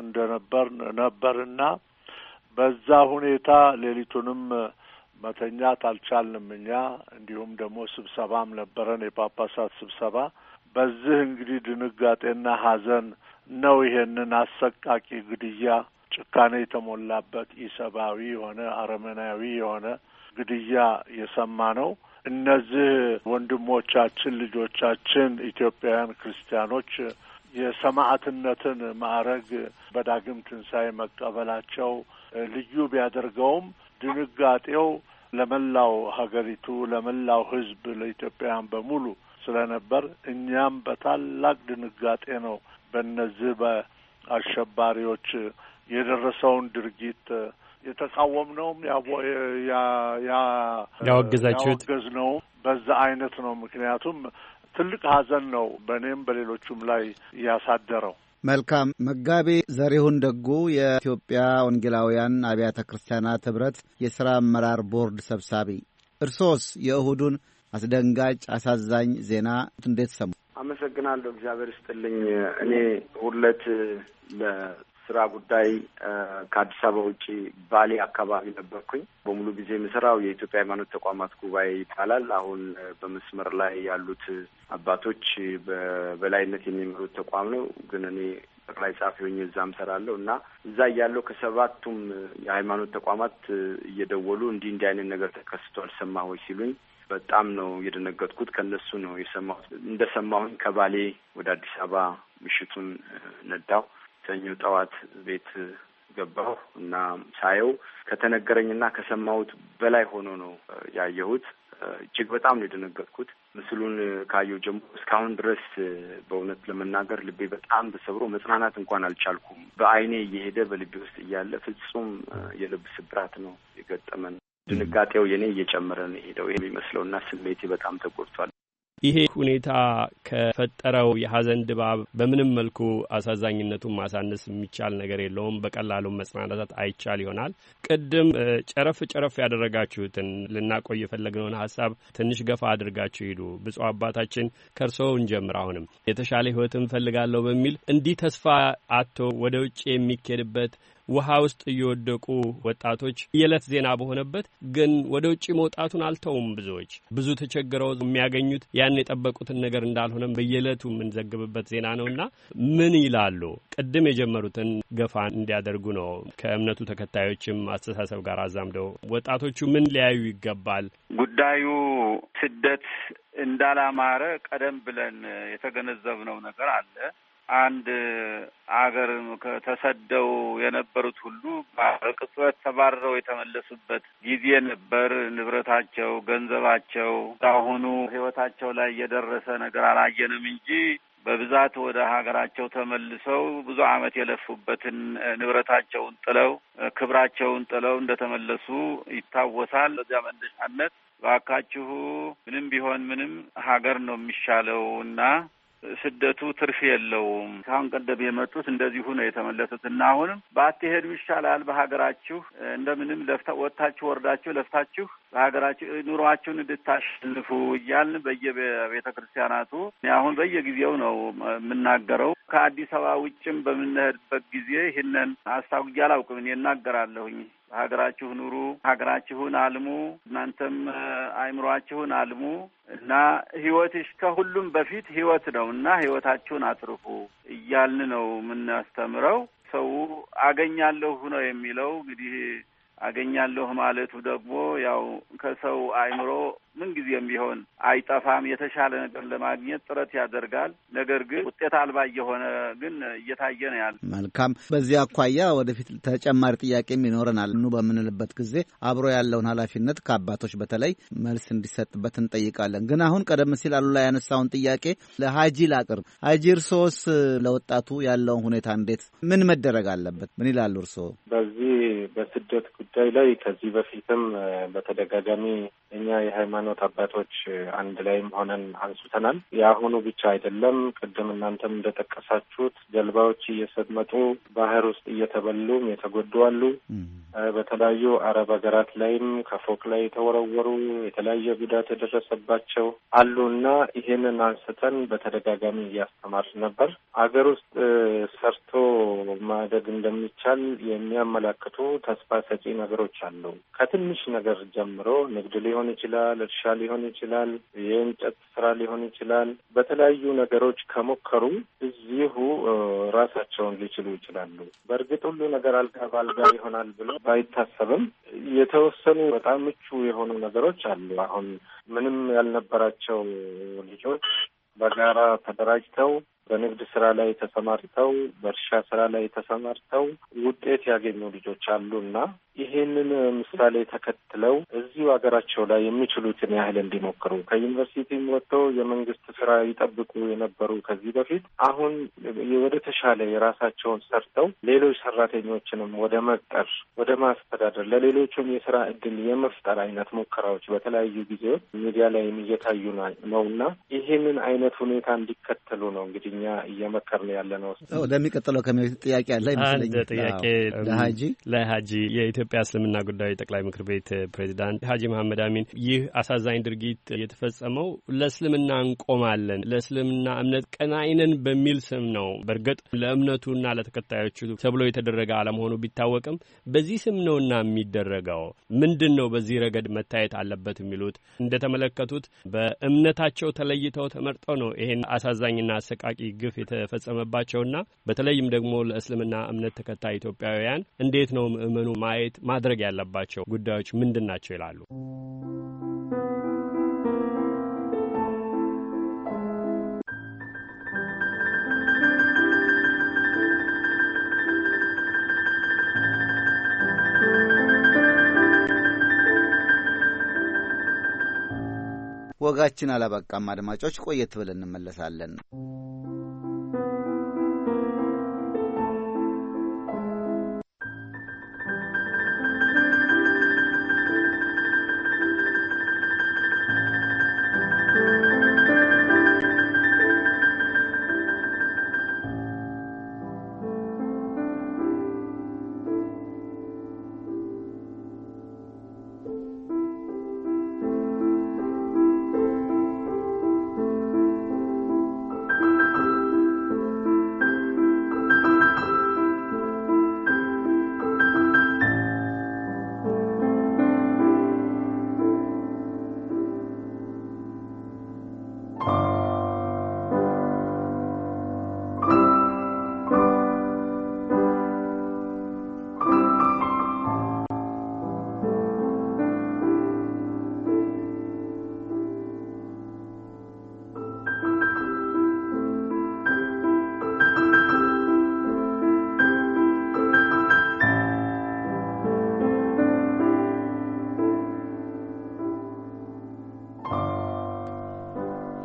ነበርና በዛ ሁኔታ ሌሊቱንም መተኛት አልቻልንም እኛ። እንዲሁም ደግሞ ስብሰባም ነበረን፣ የጳጳሳት ስብሰባ። በዚህ እንግዲህ ድንጋጤና ሐዘን ነው ይሄንን አሰቃቂ ግድያ፣ ጭካኔ የተሞላበት ኢሰብአዊ የሆነ አረመናዊ የሆነ ግድያ የሰማ ነው። እነዚህ ወንድሞቻችን ልጆቻችን ኢትዮጵያውያን ክርስቲያኖች የሰማዕትነትን ማዕረግ በዳግም ትንሣኤ መቀበላቸው ልዩ ቢያደርገውም ድንጋጤው ለመላው ሀገሪቱ ለመላው ሕዝብ ለኢትዮጵያውያን በሙሉ ስለነበር እኛም በታላቅ ድንጋጤ ነው በእነዚህ በአሸባሪዎች የደረሰውን ድርጊት የተቃወምነውም ያወገዝነው በዛ አይነት ነው። ምክንያቱም ትልቅ ሐዘን ነው በእኔም በሌሎቹም ላይ ያሳደረው። መልካም። መጋቤ ዘሪሁን ደጉ የኢትዮጵያ ወንጌላውያን አብያተ ክርስቲያናት ኅብረት የሥራ አመራር ቦርድ ሰብሳቢ፣ እርሶስ የእሁዱን አስደንጋጭ አሳዛኝ ዜና እንዴት ሰሙ? አመሰግናለሁ። እግዚአብሔር ይስጥልኝ። እኔ ሁለት ለስራ ጉዳይ ከአዲስ አበባ ውጪ ባሌ አካባቢ ነበርኩኝ። በሙሉ ጊዜ የምሰራው የኢትዮጵያ ሃይማኖት ተቋማት ጉባኤ ይባላል። አሁን በመስመር ላይ ያሉት አባቶች በበላይነት የሚመሩት ተቋም ነው። ግን እኔ ጠቅላይ ጸሐፊ ሆኜ እዛም እሰራለሁ እና እዛ እያለሁ ከሰባቱም የሃይማኖት ተቋማት እየደወሉ እንዲህ አይነት ነገር ተከስቷል ሰማህ ወይ ሲሉኝ በጣም ነው የደነገጥኩት። ከነሱ ነው የሰማሁት። እንደሰማሁኝ ከባሌ ወደ አዲስ አበባ ምሽቱን ነዳው። ሰኞ ጠዋት ቤት ገባሁ እና ሳየው ከተነገረኝና ከሰማሁት በላይ ሆኖ ነው ያየሁት። እጅግ በጣም ነው የደነገጥኩት። ምስሉን ካየሁ ጀምሮ እስካሁን ድረስ በእውነት ለመናገር ልቤ በጣም ተሰብሮ መጽናናት እንኳን አልቻልኩም። በዓይኔ እየሄደ በልቤ ውስጥ እያለ ፍጹም የልብ ስብራት ነው የገጠመን። ድንጋጤው የኔ እየጨመረ ነው የሄደው የሚመስለውና ስሜቴ በጣም ተጎድቷል። ይሄ ሁኔታ ከፈጠረው የሐዘን ድባብ በምንም መልኩ አሳዛኝነቱን ማሳነስ የሚቻል ነገር የለውም። በቀላሉ መጽናናት አይቻል ይሆናል። ቅድም ጨረፍ ያደረጋችሁትን ልናቆይ የፈለግነውን ሀሳብ ትንሽ ገፋ አድርጋችሁ ሂዱ። ብፁዕ አባታችን ከእርስዎ እንጀምር። አሁንም የተሻለ ሕይወት እንፈልጋለሁ በሚል እንዲህ ተስፋ አጥቶ ወደ ውጭ የሚኬድበት ውሃ ውስጥ እየወደቁ ወጣቶች የዕለት ዜና በሆነበት ግን ወደ ውጭ መውጣቱን አልተውም። ብዙዎች ብዙ ተቸግረው የሚያገኙት ያን የጠበቁትን ነገር እንዳልሆነም በየዕለቱ የምንዘግብበት ዜና ነውና ምን ይላሉ? ቅድም የጀመሩትን ገፋ እንዲያደርጉ ነው። ከእምነቱ ተከታዮችም አስተሳሰብ ጋር አዛምደው ወጣቶቹ ምን ሊያዩ ይገባል? ጉዳዩ ስደት እንዳላማረ ቀደም ብለን የተገነዘብነው ነገር አለ። አንድ አገር ተሰደው የነበሩት ሁሉ በቅጽበት ተባረው የተመለሱበት ጊዜ ነበር። ንብረታቸው፣ ገንዘባቸው አሁኑ ሕይወታቸው ላይ የደረሰ ነገር አላየንም እንጂ በብዛት ወደ ሀገራቸው ተመልሰው ብዙ ዓመት የለፉበትን ንብረታቸውን ጥለው ክብራቸውን ጥለው እንደተመለሱ ይታወሳል። በዚያ መነሻነት እባካችሁ ምንም ቢሆን ምንም ሀገር ነው የሚሻለው እና ስደቱ ትርፍ የለውም። ካሁን ቀደም የመጡት እንደዚሁ ነው የተመለሱት እና አሁንም ባትሄዱ ይሻላል፣ በሀገራችሁ እንደምንም ወጥታችሁ ወርዳችሁ ለፍታችሁ በሀገራችሁ ኑሯችሁን እንድታሸንፉ እያልን በየቤተ ክርስቲያናቱ አሁን በየጊዜው ነው የምናገረው። ከአዲስ አበባ ውጭም በምንሄድበት ጊዜ ይህንን አስታውቄ አላውቅም። እኔ እናገራለሁኝ። ሀገራችሁ ኑሩ፣ ሀገራችሁን አልሙ፣ እናንተም አእምሯችሁን አልሙ እና ህይወትሽ ከሁሉም በፊት ህይወት ነው እና ህይወታችሁን አትርፉ እያልን ነው የምናስተምረው። ሰው አገኛለሁ ነው የሚለው። እንግዲህ አገኛለሁ ማለቱ ደግሞ ያው ከሰው አእምሮ ምንጊዜም ቢሆን አይጠፋም። የተሻለ ነገር ለማግኘት ጥረት ያደርጋል። ነገር ግን ውጤት አልባ እየሆነ ግን እየታየ ነው ያለ። መልካም። በዚህ አኳያ ወደፊት ተጨማሪ ጥያቄም ይኖረናል። ኑ በምንልበት ጊዜ አብሮ ያለውን ኃላፊነት ከአባቶች በተለይ መልስ እንዲሰጥበት እንጠይቃለን። ግን አሁን ቀደም ሲል አሉላ ያነሳውን ጥያቄ ለሀጂ ላቅርብ። ሀጂ እርስዎስ ለወጣቱ ያለውን ሁኔታ እንዴት ምን መደረግ አለበት? ምን ይላሉ እርስዎ? በዚህ በስደት ጉዳይ ላይ ከዚህ በፊትም በተደጋጋሚ እኛ የሃይማኖት አባቶች አንድ ላይም ሆነን አንስተናል። የአሁኑ ብቻ አይደለም። ቅድም እናንተም እንደጠቀሳችሁት ጀልባዎች እየሰመጡ ባህር ውስጥ እየተበሉም የተጎዱ አሉ። በተለያዩ አረብ ሀገራት ላይም ከፎቅ ላይ የተወረወሩ የተለያየ ጉዳት የደረሰባቸው አሉ እና ይሄንን አንስተን በተደጋጋሚ እያስተማር ነበር። አገር ውስጥ ሰርቶ ማደግ እንደሚቻል የሚያመላክቱ ተስፋ ሰጪ ነገሮች አሉ። ከትንሽ ነገር ጀምሮ ንግድ ሊሆን ይችላል፣ እርሻ ሊሆን ይችላል፣ የእንጨት ስራ ሊሆን ይችላል። በተለያዩ ነገሮች ከሞከሩ እዚሁ ራሳቸውን ሊችሉ ይችላሉ። በእርግጥ ሁሉ ነገር አልጋ በአልጋ ይሆናል ብሎ ባይታሰብም የተወሰኑ በጣም ምቹ የሆኑ ነገሮች አሉ። አሁን ምንም ያልነበራቸው ልጆች በጋራ ተደራጅተው በንግድ ስራ ላይ ተሰማርተው በእርሻ ስራ ላይ ተሰማርተው ውጤት ያገኙ ልጆች አሉና ይሄንን ምሳሌ ተከትለው እዚሁ ሀገራቸው ላይ የሚችሉትን ያህል እንዲሞክሩ ከዩኒቨርሲቲም ወጥተው የመንግስት ስራ ይጠብቁ የነበሩ ከዚህ በፊት አሁን ወደ ተሻለ የራሳቸውን ሰርተው ሌሎች ሰራተኞችንም ወደ መቅጠር ወደ ማስተዳደር ለሌሎቹም የስራ እድል የመፍጠር አይነት ሙከራዎች በተለያዩ ጊዜዎች ሚዲያ ላይ እየታዩ ነውና ይሄንን አይነት ሁኔታ እንዲከተሉ ነው እንግዲህ እኛ እየመከርን ያለ ነው። ወደሚቀጥለው ከመሄድ ጥያቄ አለ ይመስለኛል። አንድ ጥያቄ ለሀጂ የኢትዮጵያ እስልምና ጉዳዮች ጠቅላይ ምክር ቤት ፕሬዚዳንት ሀጂ መሐመድ አሚን፣ ይህ አሳዛኝ ድርጊት የተፈጸመው ለእስልምና እንቆማለን ለእስልምና እምነት ቀናኢነን በሚል ስም ነው። በእርግጥ ለእምነቱና ለተከታዮቹ ተብሎ የተደረገ አለመሆኑ ቢታወቅም በዚህ ስም ነውና የሚደረገው ምንድን ነው? በዚህ ረገድ መታየት አለበት የሚሉት እንደተመለከቱት በእምነታቸው ተለይተው ተመርጠው ነው ይሄን አሳዛኝና አሰቃቂ ግፍ የተፈጸመባቸውና በተለይም ደግሞ ለእስልምና እምነት ተከታይ ኢትዮጵያውያን እንዴት ነው ምእመኑ ማየት ማድረግ ያለባቸው ጉዳዮች ምንድን ናቸው ይላሉ? ወጋችን አላበቃም። አድማጮች ቆየት ብለን እንመለሳለን።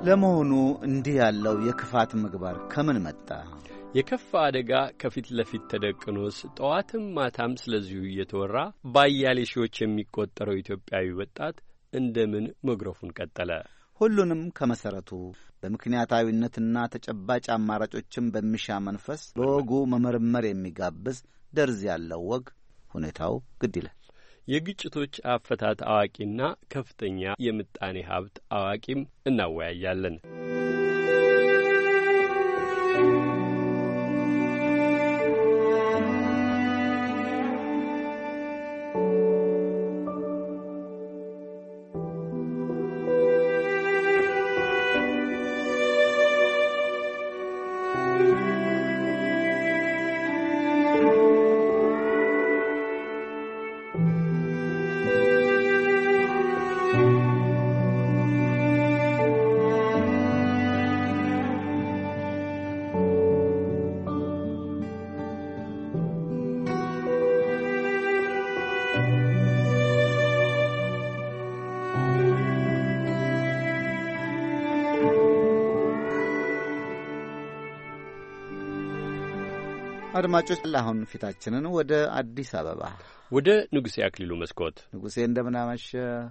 ለመሆኑ እንዲህ ያለው የክፋት ምግባር ከምን መጣ? የከፋ አደጋ ከፊት ለፊት ተደቅኖስ ጠዋትም ማታም ስለዚሁ እየተወራ ባያሌ ሺዎች የሚቆጠረው ኢትዮጵያዊ ወጣት እንደምን መግረፉን ቀጠለ? ሁሉንም ከመሰረቱ በምክንያታዊነትና ተጨባጭ አማራጮችን በሚሻ መንፈስ በወጉ መመርመር የሚጋብዝ ደርዝ ያለው ወግ ሁኔታው ግድ ይላል። የግጭቶች አፈታት አዋቂና ከፍተኛ የምጣኔ ሀብት አዋቂም እናወያያለን። አድማጮች አሁን ፊታችንን ወደ አዲስ አበባ ወደ ንጉሴ አክሊሉ መስኮት። ንጉሴ እንደምናመሸ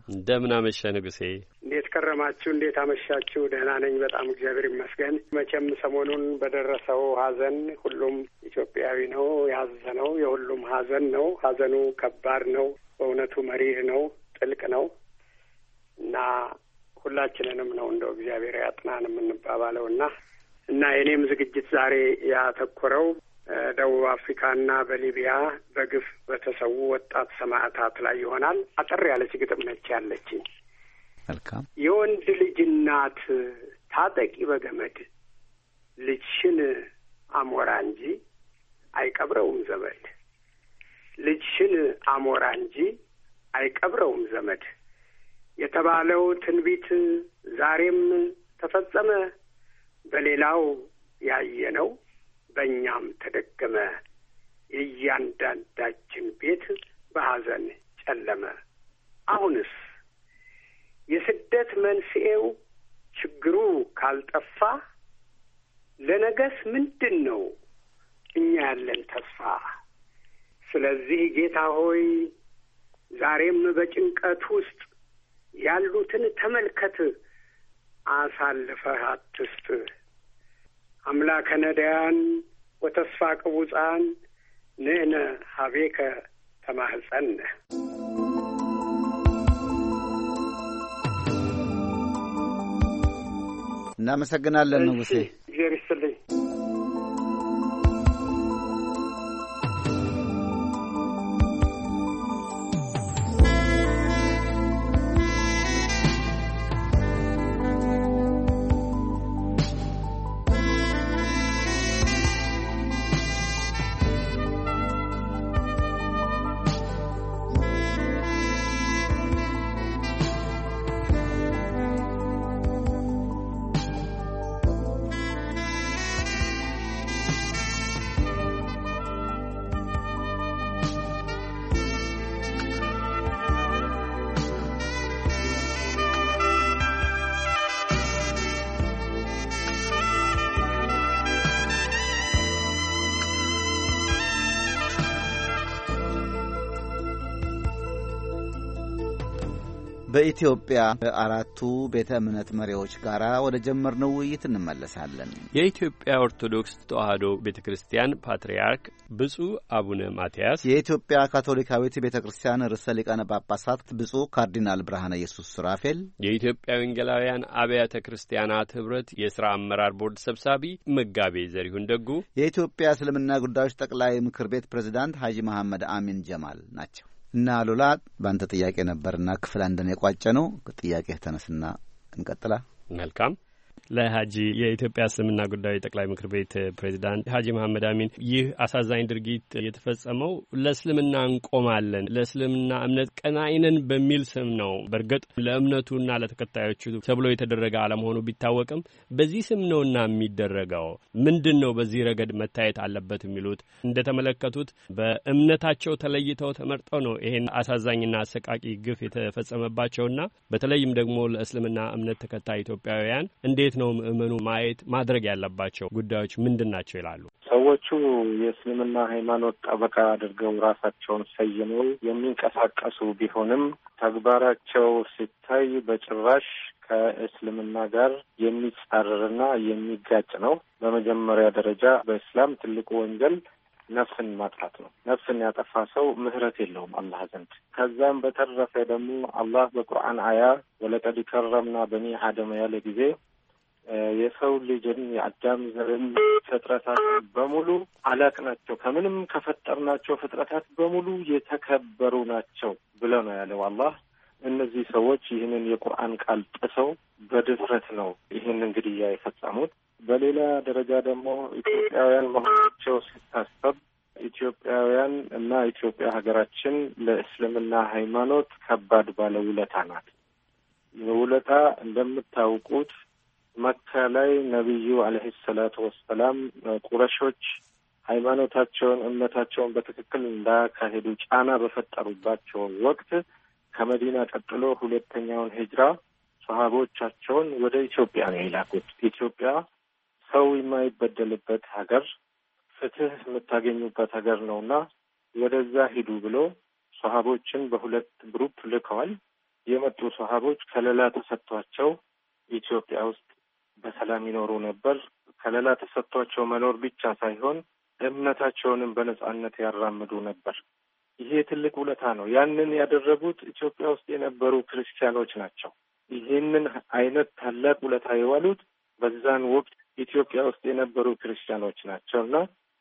ንጉሴ እንዴት ከረማችሁ? እንዴት አመሻችሁ? ደህና ነኝ በጣም እግዚአብሔር ይመስገን። መቼም ሰሞኑን በደረሰው ሀዘን ሁሉም ኢትዮጵያዊ ነው ያዘነው። የሁሉም ሀዘን ነው። ሀዘኑ ከባድ ነው። በእውነቱ መሪር ነው፣ ጥልቅ ነው እና ሁላችንንም ነው እንደው እግዚአብሔር ያጥናን የምንባባለው እና የኔም ዝግጅት ዛሬ ያተኮረው ደቡብ አፍሪካና በሊቢያ በግፍ በተሰዉ ወጣት ሰማዕታት ላይ ይሆናል። አጠር ያለች ግጥም ነች ያለችኝ። መልካም። የወንድ ልጅ እናት ታጠቂ በገመድ ልጅሽን አሞራ እንጂ አይቀብረውም ዘመድ። ልጅሽን አሞራ እንጂ አይቀብረውም ዘመድ የተባለው ትንቢት ዛሬም ተፈጸመ። በሌላው ያየነው በእኛም ተደገመ። የእያንዳንዳችን ቤት በሐዘን ጨለመ። አሁንስ የስደት መንስኤው ችግሩ ካልጠፋ ለነገስ ምንድን ነው እኛ ያለን ተስፋ? ስለዚህ ጌታ ሆይ ዛሬም በጭንቀት ውስጥ ያሉትን ተመልከት፣ አሳልፈህ አትስጥ። አምላከ ነዳያን ወተስፋ ቅቡፃን ንሕነ ሀቤከ ተማህፀነ። እናመሰግናለን ንጉሴ። እግዚአብሔር ይስጥልኝ። በኢትዮጵያ አራቱ ቤተ እምነት መሪዎች ጋር ወደ ጀመርነው ውይይት እንመለሳለን። የኢትዮጵያ ኦርቶዶክስ ተዋሕዶ ቤተ ክርስቲያን ፓትርያርክ ብፁዕ አቡነ ማትያስ፣ የኢትዮጵያ ካቶሊካዊት ቤተ ክርስቲያን ርዕሰ ሊቃነ ጳጳሳት ብፁዕ ካርዲናል ብርሃነ ኢየሱስ ሱራፌል፣ የኢትዮጵያ ወንጌላውያን አብያተ ክርስቲያናት ኅብረት የሥራ አመራር ቦርድ ሰብሳቢ መጋቤ ዘሪሁን ደጉ፣ የኢትዮጵያ እስልምና ጉዳዮች ጠቅላይ ምክር ቤት ፕሬዝዳንት ሐጂ መሐመድ አሚን ጀማል ናቸው። እና ሉላ ባንተ ጥያቄ ነበርና ክፍል አንደን የቋጨ ነው። ጥያቄ ተነስና እንቀጥላ። መልካም። ለሀጂ የኢትዮጵያ እስልምና ጉዳዮች ጠቅላይ ምክር ቤት ፕሬዚዳንት ሀጂ መሐመድ አሚን፣ ይህ አሳዛኝ ድርጊት የተፈጸመው ለእስልምና እንቆማለን ለእስልምና እምነት ቀናኢነን በሚል ስም ነው። በእርግጥ ለእምነቱና ለተከታዮቹ ተብሎ የተደረገ አለመሆኑ ቢታወቅም በዚህ ስም ነውና የሚደረገው ምንድን ነው? በዚህ ረገድ መታየት አለበት የሚሉት እንደተመለከቱት በእምነታቸው ተለይተው ተመርጠው ነው ይሄን አሳዛኝና አሰቃቂ ግፍ የተፈጸመባቸውና በተለይም ደግሞ ለእስልምና እምነት ተከታይ ኢትዮጵያውያን እንዴት ነው ምእመኑ ማየት ማድረግ ያለባቸው ጉዳዮች ምንድን ናቸው ይላሉ? ሰዎቹ የእስልምና ሃይማኖት ጠበቃ አድርገው ራሳቸውን ሰይመው የሚንቀሳቀሱ ቢሆንም ተግባራቸው ሲታይ በጭራሽ ከእስልምና ጋር የሚጻረርና የሚጋጭ ነው። በመጀመሪያ ደረጃ በእስላም ትልቁ ወንጀል ነፍስን ማጥፋት ነው። ነፍስን ያጠፋ ሰው ምህረት የለውም አላህ ዘንድ። ከዛም በተረፈ ደግሞ አላህ በቁርአን አያ ወለቀድ ከረምና በኒ አደም ያለ ጊዜ የሰው ልጅን የአዳም ዘርን ፍጥረታት በሙሉ አላቅናቸው ከምንም ከፈጠርናቸው ፍጥረታት በሙሉ የተከበሩ ናቸው ብለው ነው ያለው አላህ። እነዚህ ሰዎች ይህንን የቁርአን ቃል ጥሰው በድፍረት ነው ይህንን ግድያ የፈጸሙት። በሌላ ደረጃ ደግሞ ኢትዮጵያውያን መሆናቸው ሲታሰብ ኢትዮጵያውያን እና ኢትዮጵያ ሀገራችን ለእስልምና ሃይማኖት ከባድ ባለውለታ ናት። የውለታ እንደምታውቁት መካ ላይ ነቢዩ አለይሂ ሰላቱ ወሰላም ቁረሾች ሃይማኖታቸውን እምነታቸውን በትክክል እንዳያካሄዱ ጫና በፈጠሩባቸው ወቅት ከመዲና ቀጥሎ ሁለተኛውን ሂጅራ ሷሃቦቻቸውን ወደ ኢትዮጵያ ነው የላኩት። ኢትዮጵያ ሰው የማይበደልበት ሀገር፣ ፍትህ የምታገኙበት ሀገር ነውና ወደዛ ሂዱ ብሎ ሷሃቦችን በሁለት ግሩፕ ልከዋል። የመጡ ሷሃቦች ከለላ ተሰጥቷቸው ኢትዮጵያ ውስጥ በሰላም ይኖሩ ነበር። ከለላ ተሰጥቷቸው መኖር ብቻ ሳይሆን እምነታቸውንም በነጻነት ያራምዱ ነበር። ይሄ ትልቅ ውለታ ነው። ያንን ያደረጉት ኢትዮጵያ ውስጥ የነበሩ ክርስቲያኖች ናቸው። ይህንን አይነት ታላቅ ውለታ የዋሉት በዛን ወቅት ኢትዮጵያ ውስጥ የነበሩ ክርስቲያኖች ናቸውና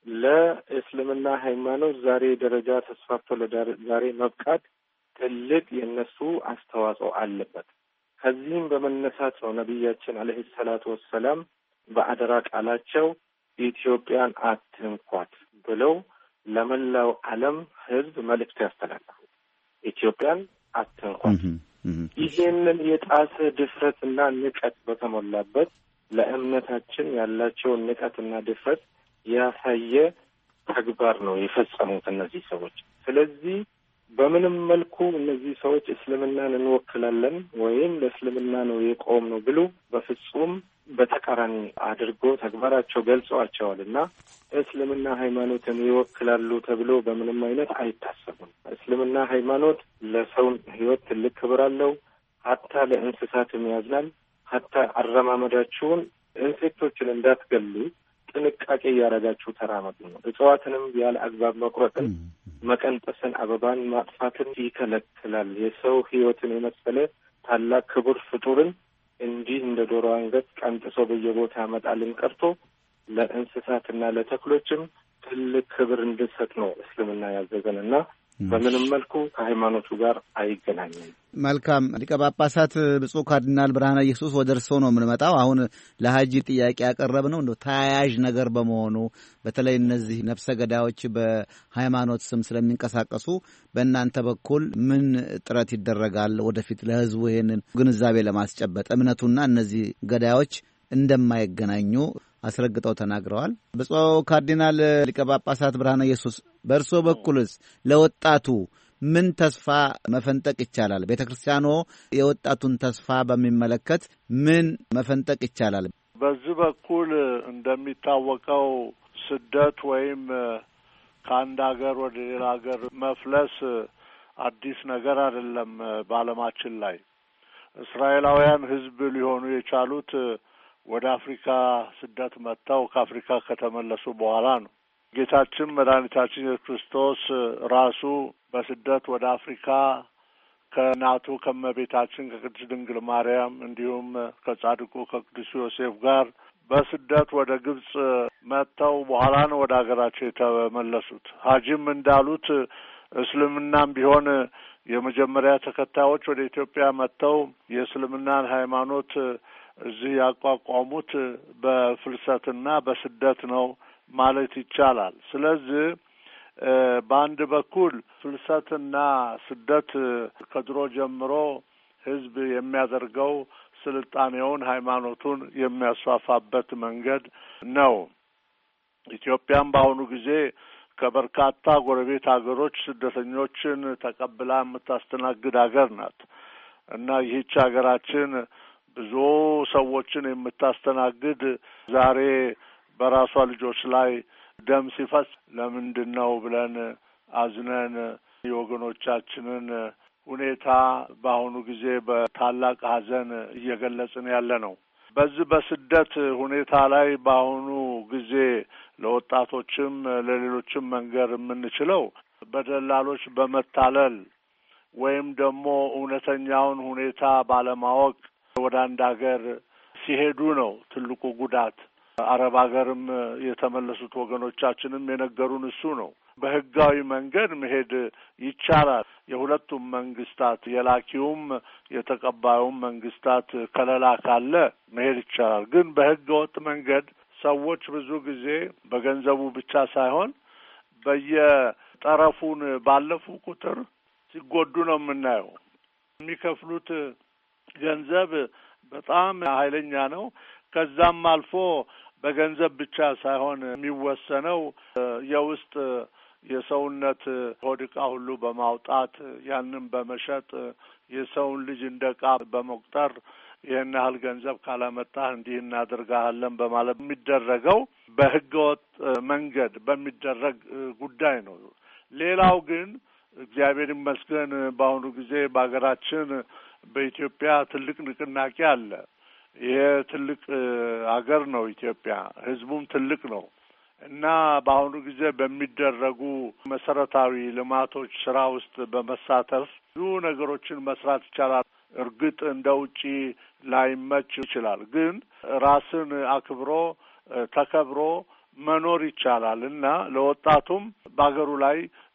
ለእስልምና ሃይማኖት ዛሬ ደረጃ ተስፋፍቶ ለዛሬ መብቃት ትልቅ የነሱ አስተዋጽኦ አለበት። ከዚህም በመነሳት ነው ነቢያችን አለይሂ ሰላቱ ወሰላም በአደራ ቃላቸው ኢትዮጵያን አትንኳት ብለው ለመላው ዓለም ሕዝብ መልእክት ያስተላለፉ። ኢትዮጵያን አትንኳት። ይህንን የጣሰ ድፍረትና ንቀት በተሞላበት ለእምነታችን ያላቸውን ንቀትና ድፍረት ያሳየ ተግባር ነው የፈጸሙት እነዚህ ሰዎች። ስለዚህ በምንም መልኩ እነዚህ ሰዎች እስልምናን እንወክላለን ወይም ለእስልምና ነው የቆም ነው ብሎ በፍጹም በተቃራኒ አድርጎ ተግባራቸው ገልጸዋቸዋል እና እስልምና ሃይማኖትን ይወክላሉ ተብሎ በምንም አይነት አይታሰቡም። እስልምና ሃይማኖት ለሰው ሕይወት ትልቅ ክብር አለው። ሀታ ለእንስሳትም ያዝናል። ሀታ አረማመዳችሁን ኢንሴክቶችን እንዳትገሉ ጥንቃቄ እያደረጋችሁ ተራመዱ ነው። እጽዋትንም ያለ አግባብ መቁረጥን፣ መቀንጠስን፣ አበባን ማጥፋትን ይከለክላል። የሰው ሕይወትን የመሰለ ታላቅ ክቡር ፍጡርን እንዲህ እንደ ዶሮ አንገት ቀንጥሶ በየቦታ መጣልን ቀርቶ ለእንስሳትና ለተክሎችም ትልቅ ክብር እንድንሰጥ ነው እስልምና ያዘዘንና በምንም መልኩ ከሃይማኖቱ ጋር አይገናኝም። መልካም ሊቀ ጳጳሳት ብፁዕ ካርዲናል ብርሃነ ኢየሱስ ወደ እርስዎ ነው የምንመጣው። አሁን ለሀጂ ጥያቄ ያቀረብነው እንደው ተያያዥ ነገር በመሆኑ በተለይ እነዚህ ነፍሰ ገዳዮች በሃይማኖት ስም ስለሚንቀሳቀሱ በእናንተ በኩል ምን ጥረት ይደረጋል ወደፊት ለህዝቡ ይሄንን ግንዛቤ ለማስጨበጥ? እምነቱና እነዚህ ገዳዮች እንደማይገናኙ አስረግጠው ተናግረዋል። ብፁዕ ካርዲናል ሊቀ ጳጳሳት ብርሃነ ኢየሱስ በእርሶ በኩልስ ለወጣቱ ምን ተስፋ መፈንጠቅ ይቻላል? ቤተ ክርስቲያኖ የወጣቱን ተስፋ በሚመለከት ምን መፈንጠቅ ይቻላል? በዚህ በኩል እንደሚታወቀው ስደት ወይም ከአንድ ሀገር ወደ ሌላ ሀገር መፍለስ አዲስ ነገር አይደለም። በዓለማችን ላይ እስራኤላውያን ሕዝብ ሊሆኑ የቻሉት ወደ አፍሪካ ስደት መጥተው ከአፍሪካ ከተመለሱ በኋላ ነው። ጌታችን መድኃኒታችን ኢየሱስ ክርስቶስ ራሱ በስደት ወደ አፍሪካ ከእናቱ ከእመቤታችን ከቅድስት ድንግል ማርያም እንዲሁም ከጻድቁ ከቅዱስ ዮሴፍ ጋር በስደት ወደ ግብጽ መጥተው በኋላ ነው ወደ ሀገራቸው የተመለሱት። ሀጂም እንዳሉት እስልምናም ቢሆን የመጀመሪያ ተከታዮች ወደ ኢትዮጵያ መጥተው የእስልምናን ሃይማኖት እዚህ ያቋቋሙት በፍልሰትና በስደት ነው ማለት ይቻላል። ስለዚህ በአንድ በኩል ፍልሰትና ስደት ከድሮ ጀምሮ ህዝብ የሚያደርገው ስልጣኔውን፣ ሃይማኖቱን የሚያስፋፋበት መንገድ ነው። ኢትዮጵያም በአሁኑ ጊዜ ከበርካታ ጎረቤት ሀገሮች ስደተኞችን ተቀብላ የምታስተናግድ ሀገር ናት እና ይህች ሀገራችን ብዙ ሰዎችን የምታስተናግድ ዛሬ በራሷ ልጆች ላይ ደም ሲፈስ ለምንድን ነው ብለን አዝነን የወገኖቻችንን ሁኔታ በአሁኑ ጊዜ በታላቅ ሐዘን እየገለጽን ያለ ነው። በዚህ በስደት ሁኔታ ላይ በአሁኑ ጊዜ ለወጣቶችም ለሌሎችም መንገር የምንችለው በደላሎች በመታለል ወይም ደግሞ እውነተኛውን ሁኔታ ባለማወቅ ወደ አንድ ሀገር ሲሄዱ ነው ትልቁ ጉዳት። አረብ ሀገርም የተመለሱት ወገኖቻችንም የነገሩን እሱ ነው። በህጋዊ መንገድ መሄድ ይቻላል። የሁለቱም መንግስታት የላኪውም የተቀባዩም መንግስታት ከለላ ካለ መሄድ ይቻላል። ግን በህገ ወጥ መንገድ ሰዎች ብዙ ጊዜ በገንዘቡ ብቻ ሳይሆን በየጠረፉን ባለፉ ቁጥር ሲጎዱ ነው የምናየው። የሚከፍሉት ገንዘብ በጣም ኃይለኛ ነው። ከዛም አልፎ በገንዘብ ብቻ ሳይሆን የሚወሰነው የውስጥ የሰውነት ሆድ ዕቃ ሁሉ በማውጣት ያንን በመሸጥ የሰውን ልጅ እንደ ዕቃ በመቁጠር ይህን ያህል ገንዘብ ካላመጣህ እንዲህ እናደርጋለን በማለት የሚደረገው በህገወጥ መንገድ በሚደረግ ጉዳይ ነው። ሌላው ግን እግዚአብሔር ይመስገን በአሁኑ ጊዜ በሀገራችን በኢትዮጵያ ትልቅ ንቅናቄ አለ። ይሄ ትልቅ አገር ነው ኢትዮጵያ፣ ህዝቡም ትልቅ ነው እና በአሁኑ ጊዜ በሚደረጉ መሰረታዊ ልማቶች ስራ ውስጥ በመሳተፍ ብዙ ነገሮችን መስራት ይቻላል። እርግጥ እንደ ውጪ ላይመች ይችላል፣ ግን ራስን አክብሮ ተከብሮ መኖር ይቻላል እና ለወጣቱም በአገሩ ላይ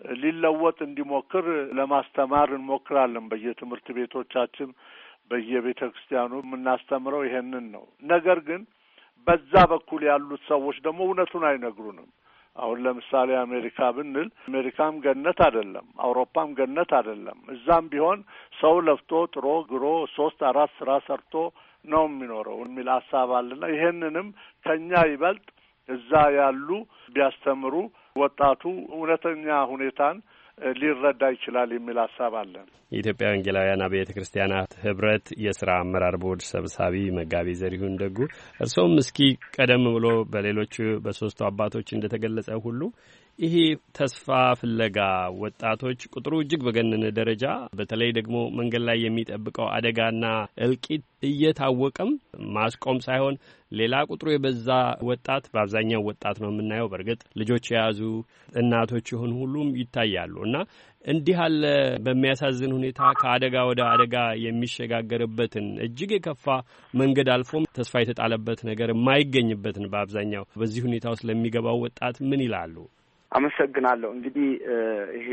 ሊለወጥ እንዲሞክር ለማስተማር እንሞክራለን። በየትምህርት ቤቶቻችን በየቤተ ክርስቲያኑ የምናስተምረው ይሄንን ነው። ነገር ግን በዛ በኩል ያሉት ሰዎች ደግሞ እውነቱን አይነግሩንም። አሁን ለምሳሌ አሜሪካ ብንል አሜሪካም ገነት አይደለም፣ አውሮፓም ገነት አይደለም። እዛም ቢሆን ሰው ለፍቶ ጥሮ ግሮ 3-4 ስራ ሰርቶ ነው የሚኖረው የሚል ሀሳብ አለና ይሄንንም ከኛ ይበልጥ እዛ ያሉ ቢያስተምሩ ወጣቱ እውነተኛ ሁኔታን ሊረዳ ይችላል የሚል ሀሳብ አለን። የኢትዮጵያ ወንጌላውያን አብያተ ክርስቲያናት ህብረት የሥራ አመራር ቦርድ ሰብሳቢ መጋቢ ዘሪሁን ደጉ፣ እርሶም እስኪ ቀደም ብሎ በሌሎቹ በሶስቱ አባቶች እንደተገለጸ ሁሉ ይሄ ተስፋ ፍለጋ ወጣቶች ቁጥሩ እጅግ በገነነ ደረጃ በተለይ ደግሞ መንገድ ላይ የሚጠብቀው አደጋና እልቂት እየታወቀም ማስቆም ሳይሆን ሌላ ቁጥሩ የበዛ ወጣት በአብዛኛው ወጣት ነው የምናየው። በእርግጥ ልጆች የያዙ እናቶች ይሁን ሁሉም ይታያሉ እና እንዲህ ያለ በሚያሳዝን ሁኔታ ከአደጋ ወደ አደጋ የሚሸጋገርበትን እጅግ የከፋ መንገድ አልፎም ተስፋ የተጣለበት ነገር የማይገኝበትን በአብዛኛው በዚህ ሁኔታ ውስጥ ለሚገባው ወጣት ምን ይላሉ? አመሰግናለሁ። እንግዲህ ይሄ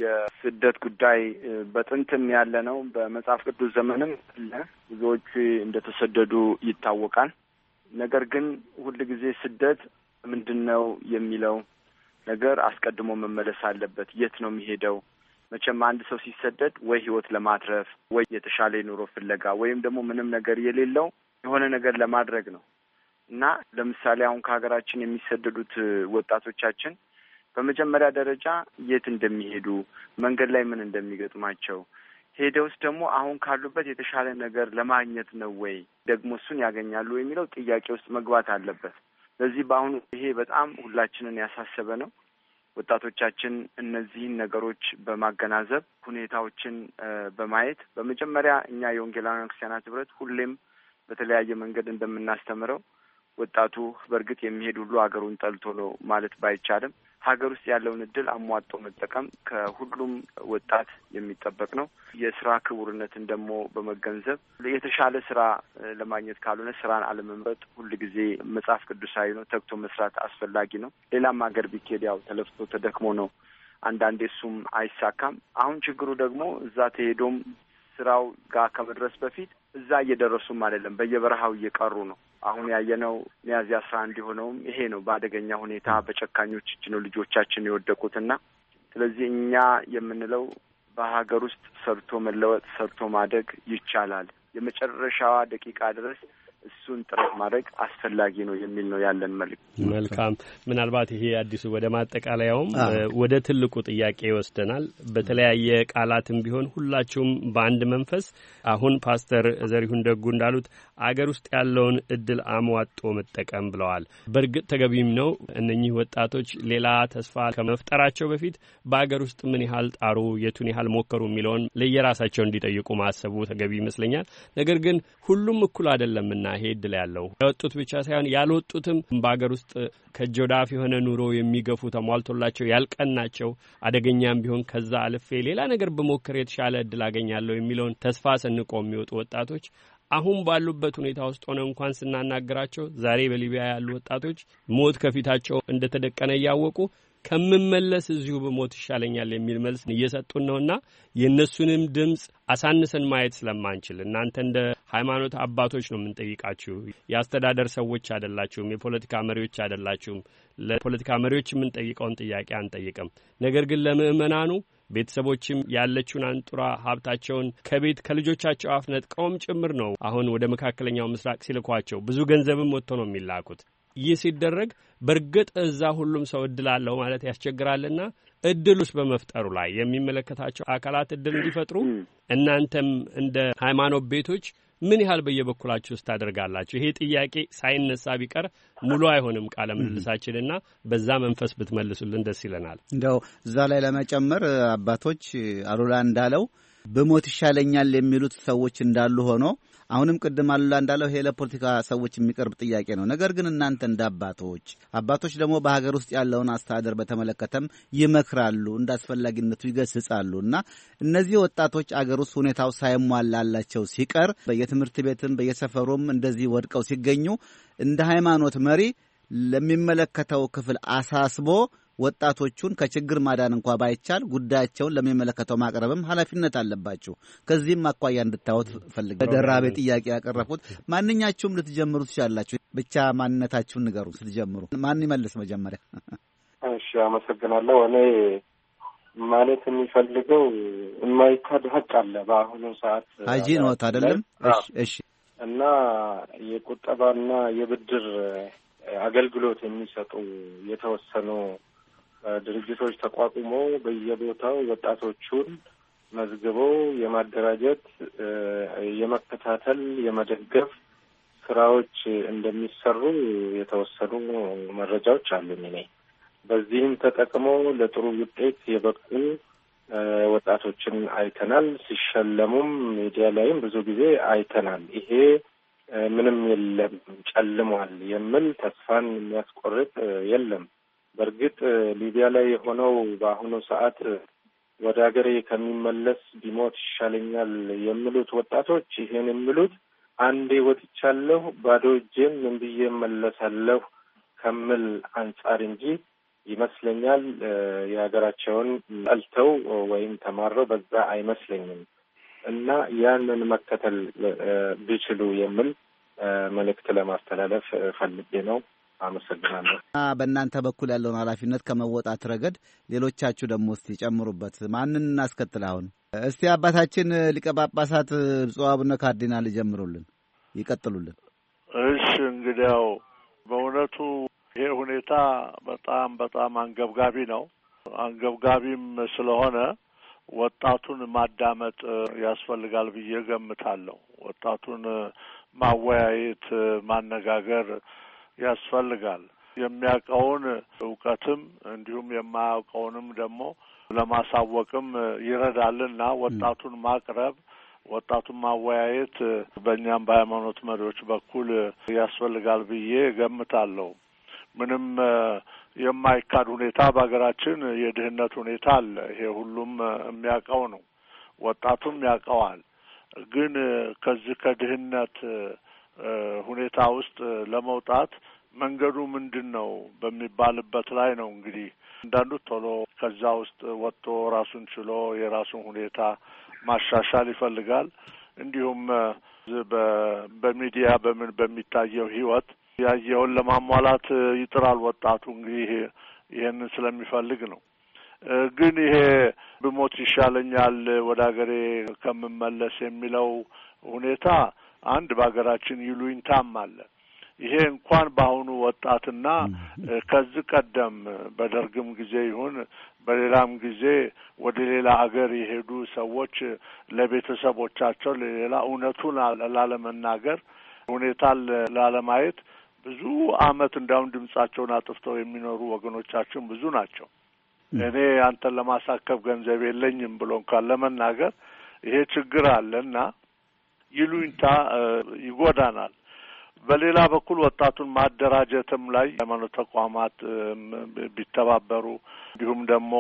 የስደት ጉዳይ በጥንትም ያለ ነው፣ በመጽሐፍ ቅዱስ ዘመንም አለ። ብዙዎች እንደተሰደዱ ይታወቃል። ነገር ግን ሁልጊዜ ስደት ምንድን ነው የሚለው ነገር አስቀድሞ መመለስ አለበት። የት ነው የሚሄደው? መቼም አንድ ሰው ሲሰደድ ወይ ህይወት ለማትረፍ ወይ የተሻለ ኑሮ ፍለጋ ወይም ደግሞ ምንም ነገር የሌለው የሆነ ነገር ለማድረግ ነው እና ለምሳሌ አሁን ከሀገራችን የሚሰደዱት ወጣቶቻችን በመጀመሪያ ደረጃ የት እንደሚሄዱ፣ መንገድ ላይ ምን እንደሚገጥማቸው፣ ሄደውስ ደግሞ አሁን ካሉበት የተሻለ ነገር ለማግኘት ነው ወይ ደግሞ እሱን ያገኛሉ የሚለው ጥያቄ ውስጥ መግባት አለበት። ስለዚህ በአሁኑ ይሄ በጣም ሁላችንን ያሳሰበ ነው። ወጣቶቻችን እነዚህን ነገሮች በማገናዘብ ሁኔታዎችን በማየት በመጀመሪያ እኛ የወንጌላውያን ክርስቲያናት ህብረት ሁሌም በተለያየ መንገድ እንደምናስተምረው ወጣቱ በእርግጥ የሚሄድ ሁሉ ሀገሩን ጠልቶ ነው ማለት ባይቻልም ሀገር ውስጥ ያለውን እድል አሟጦ መጠቀም ከሁሉም ወጣት የሚጠበቅ ነው። የስራ ክቡርነትን ደግሞ በመገንዘብ የተሻለ ስራ ለማግኘት ካልሆነ ስራን አለመምረጥ ሁልጊዜ መጽሐፍ ቅዱሳዊ ነው። ተግቶ መስራት አስፈላጊ ነው። ሌላም ሀገር ቢኬድ ያው ተለፍቶ ተደክሞ ነው። አንዳንዴ እሱም አይሳካም። አሁን ችግሩ ደግሞ እዛ ተሄዶም ስራው ጋር ከመድረስ በፊት እዛ እየደረሱም አይደለም፣ በየበረሃው እየቀሩ ነው። አሁን ያየነው ሚያዝያ 11 የሆነውም ይሄ ነው። በአደገኛ ሁኔታ በጨካኞች እጅ ነው ልጆቻችን የወደቁትና ስለዚህ እኛ የምንለው በሀገር ውስጥ ሰርቶ መለወጥ፣ ሰርቶ ማደግ ይቻላል። የመጨረሻዋ ደቂቃ ድረስ እሱን ጥረት ማድረግ አስፈላጊ ነው የሚል ነው ያለን መልእክት። መልካም። ምናልባት ይሄ አዲሱ ወደ ማጠቃለያውም ወደ ትልቁ ጥያቄ ይወስደናል። በተለያየ ቃላትም ቢሆን ሁላችሁም በአንድ መንፈስ አሁን ፓስተር ዘሪሁን ደጉ እንዳሉት አገር ውስጥ ያለውን እድል አሟጦ መጠቀም ብለዋል። በእርግጥ ተገቢም ነው። እነኚህ ወጣቶች ሌላ ተስፋ ከመፍጠራቸው በፊት በአገር ውስጥ ምን ያህል ጣሩ፣ የቱን ያህል ሞከሩ የሚለውን ለየራሳቸው እንዲጠይቁ ማሰቡ ተገቢ ይመስለኛል። ነገር ግን ሁሉም እኩል አይደለምና ይሄ እድል ያለው ያወጡት ብቻ ሳይሆን ያልወጡትም በአገር ውስጥ ከእጅ ወደ አፍ የሆነ ኑሮ የሚገፉ ተሟልቶላቸው ያልቀናቸው አደገኛም ቢሆን ከዛ አልፌ ሌላ ነገር በሞከር የተሻለ እድል አገኛለሁ የሚለውን ተስፋ ሰንቆ የሚወጡ ወጣቶች አሁን ባሉበት ሁኔታ ውስጥ ሆነ እንኳን ስናናገራቸው ዛሬ በሊቢያ ያሉ ወጣቶች ሞት ከፊታቸው እንደተደቀነ እያወቁ ከምመለስ እዚሁ በሞት ይሻለኛል የሚል መልስ እየሰጡን ነውና የእነሱንም ድምፅ አሳንሰን ማየት ስለማንችል እናንተ እንደ ሃይማኖት አባቶች ነው የምንጠይቃችሁ። የአስተዳደር ሰዎች አይደላችሁም፣ የፖለቲካ መሪዎች አይደላችሁም። ለፖለቲካ መሪዎች የምንጠይቀውን ጥያቄ አንጠይቅም። ነገር ግን ለምእመናኑ ቤተሰቦችም ያለችውን አንጡራ ሀብታቸውን ከቤት ከልጆቻቸው አፍ ነጥቀውም ጭምር ነው አሁን ወደ መካከለኛው ምስራቅ ሲልኳቸው ብዙ ገንዘብም ወጥቶ ነው የሚላኩት። ይህ ሲደረግ በእርግጥ እዛ ሁሉም ሰው እድል አለው ማለት ያስቸግራልና እድሉስ በመፍጠሩ ላይ የሚመለከታቸው አካላት እድል እንዲፈጥሩ እናንተም እንደ ሃይማኖት ቤቶች ምን ያህል በየበኩላችሁ ውስጥ ታደርጋላችሁ? ይሄ ጥያቄ ሳይነሳ ቢቀር ሙሉ አይሆንም ቃለ ምልልሳችንና በዛ መንፈስ ብትመልሱልን ደስ ይለናል። እንደው እዛ ላይ ለመጨመር አባቶች አሉላ እንዳለው በሞት ይሻለኛል የሚሉት ሰዎች እንዳሉ ሆኖ አሁንም ቅድም አሉላ እንዳለው ይሄ ለፖለቲካ ሰዎች የሚቀርብ ጥያቄ ነው። ነገር ግን እናንተ እንደ አባቶች ደግሞ በሀገር ውስጥ ያለውን አስተዳደር በተመለከተም ይመክራሉ፣ እንደ አስፈላጊነቱ ይገስጻሉ እና እነዚህ ወጣቶች አገር ውስጥ ሁኔታው ሳይሟላላቸው ሲቀር በየትምህርት ቤትም በየሰፈሩም እንደዚህ ወድቀው ሲገኙ እንደ ሃይማኖት መሪ ለሚመለከተው ክፍል አሳስቦ ወጣቶቹን ከችግር ማዳን እንኳ ባይቻል ጉዳያቸውን ለሚመለከተው ማቅረብም ኃላፊነት አለባችሁ። ከዚህም አኳያ እንድታወት ፈልግ በደራቤ ጥያቄ ያቀረብኩት ማንኛችሁም ልትጀምሩ ትችላላችሁ። ብቻ ማንነታችሁን ንገሩ ስትጀምሩ። ማን ይመልስ መጀመሪያ? እሺ፣ አመሰግናለሁ። እኔ ማለት የሚፈልገው የማይካድ ሀቅ አለ በአሁኑ ሰዓት ሀጂ ነው አይደለም? እሺ። እና የቁጠባና የብድር አገልግሎት የሚሰጡ የተወሰኑ ድርጅቶች ተቋቁመው በየቦታው ወጣቶቹን መዝግበው የማደራጀት፣ የመከታተል፣ የመደገፍ ስራዎች እንደሚሰሩ የተወሰኑ መረጃዎች አሉኝ እኔ። በዚህም ተጠቅመው ለጥሩ ውጤት የበቁ ወጣቶችን አይተናል። ሲሸለሙም ሚዲያ ላይም ብዙ ጊዜ አይተናል። ይሄ ምንም የለም ጨልሟል የሚል ተስፋን የሚያስቆርጥ የለም። በእርግጥ ሊቢያ ላይ የሆነው በአሁኑ ሰዓት ወደ ሀገሬ ከሚመለስ ቢሞት ይሻለኛል የሚሉት ወጣቶች ይሄን የሚሉት አንዴ ወጥቻለሁ ባዶ እጄን ምን ብዬ እመለሳለሁ ከሚል አንጻር እንጂ ይመስለኛል የሀገራቸውን ጠልተው ወይም ተማረው በዛ አይመስለኝም። እና ያንን መከተል ቢችሉ የሚል መልእክት ለማስተላለፍ ፈልጌ ነው። አመሰግናለሁ። በእናንተ በኩል ያለውን ኃላፊነት ከመወጣት ረገድ ሌሎቻችሁ ደግሞ እስቲ ጨምሩበት። ማንን እናስከትል? አሁን እስቲ አባታችን ሊቀ ጳጳሳት ብፁዕ አቡነ ካርዲናል ይጀምሩልን፣ ይቀጥሉልን። እሺ፣ እንግዲያው በእውነቱ ይሄ ሁኔታ በጣም በጣም አንገብጋቢ ነው። አንገብጋቢም ስለሆነ ወጣቱን ማዳመጥ ያስፈልጋል ብዬ ገምታለሁ። ወጣቱን ማወያየት፣ ማነጋገር ያስፈልጋል። የሚያውቀውን እውቀትም እንዲሁም የማያውቀውንም ደግሞ ለማሳወቅም ይረዳልና ወጣቱን ማቅረብ፣ ወጣቱን ማወያየት በእኛም በሃይማኖት መሪዎች በኩል ያስፈልጋል ብዬ ገምታለሁ። ምንም የማይካድ ሁኔታ በሀገራችን የድህነት ሁኔታ አለ። ይሄ ሁሉም የሚያውቀው ነው። ወጣቱም ያውቀዋል። ግን ከዚህ ከድህነት ሁኔታ ውስጥ ለመውጣት መንገዱ ምንድን ነው በሚባልበት ላይ ነው እንግዲህ አንዳንዱ ቶሎ ከዛ ውስጥ ወጥቶ ራሱን ችሎ የራሱን ሁኔታ ማሻሻል ይፈልጋል። እንዲሁም በሚዲያ በምን በሚታየው ህይወት ያየውን ለማሟላት ይጥራል ወጣቱ። እንግዲህ ይሄንን ስለሚፈልግ ነው። ግን ይሄ ብሞት ይሻለኛል ወደ ሀገሬ ከምመለስ የሚለው ሁኔታ አንድ በሀገራችን ይሉኝታም አለ። ይሄ እንኳን በአሁኑ ወጣትና ከዚህ ቀደም በደርግም ጊዜ ይሁን በሌላም ጊዜ ወደ ሌላ አገር የሄዱ ሰዎች ለቤተሰቦቻቸው ለሌላ እውነቱን ላለመናገር ሁኔታን ላለማየት ብዙ አመት እንዳውም ድምጻቸውን አጥፍተው የሚኖሩ ወገኖቻችን ብዙ ናቸው። እኔ አንተን ለማሳከብ ገንዘብ የለኝም ብሎ እንኳን ለመናገር ይሄ ችግር አለና ይሉኝታ ይጎዳናል። በሌላ በኩል ወጣቱን ማደራጀትም ላይ ሃይማኖት ተቋማት ቢተባበሩ እንዲሁም ደግሞ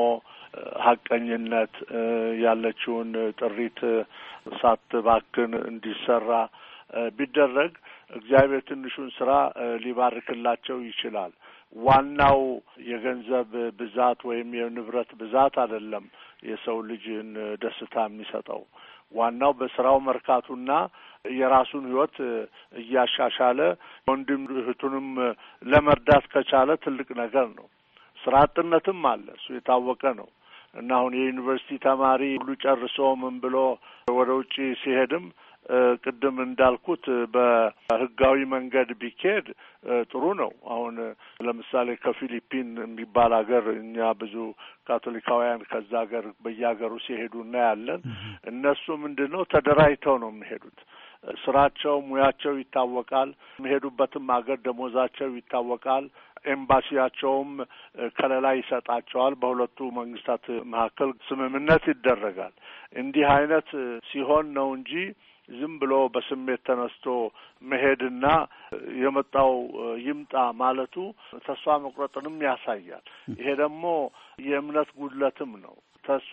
ሀቀኝነት ያለችውን ጥሪት ሳትባክን እንዲሰራ ቢደረግ እግዚአብሔር ትንሹን ስራ ሊባርክላቸው ይችላል። ዋናው የገንዘብ ብዛት ወይም የንብረት ብዛት አይደለም የሰው ልጅን ደስታ የሚሰጠው። ዋናው በስራው መርካቱና የራሱን ህይወት እያሻሻለ ወንድም እህቱንም ለመርዳት ከቻለ ትልቅ ነገር ነው። ስራ አጥነትም አለ፣ እሱ የታወቀ ነው። እና አሁን የዩኒቨርሲቲ ተማሪ ሁሉ ጨርሶ ምን ብሎ ወደ ውጪ ሲሄድም ቅድም እንዳልኩት በህጋዊ መንገድ ቢኬድ ጥሩ ነው። አሁን ለምሳሌ ከፊሊፒን የሚባል ሀገር እኛ ብዙ ካቶሊካውያን ከዛ ሀገር በየሀገሩ ሲሄዱ እናያለን። እነሱ ምንድነው ተደራጅተው ነው የሚሄዱት። ስራቸው ሙያቸው ይታወቃል። የሚሄዱበትም ሀገር ደሞዛቸው ይታወቃል። ኤምባሲያቸውም ከለላ ይሰጣቸዋል። በሁለቱ መንግስታት መካከል ስምምነት ይደረጋል። እንዲህ አይነት ሲሆን ነው እንጂ ዝም ብሎ በስሜት ተነስቶ መሄድና የመጣው ይምጣ ማለቱ ተስፋ መቁረጥንም ያሳያል። ይሄ ደግሞ የእምነት ጉድለትም ነው። ተስፋ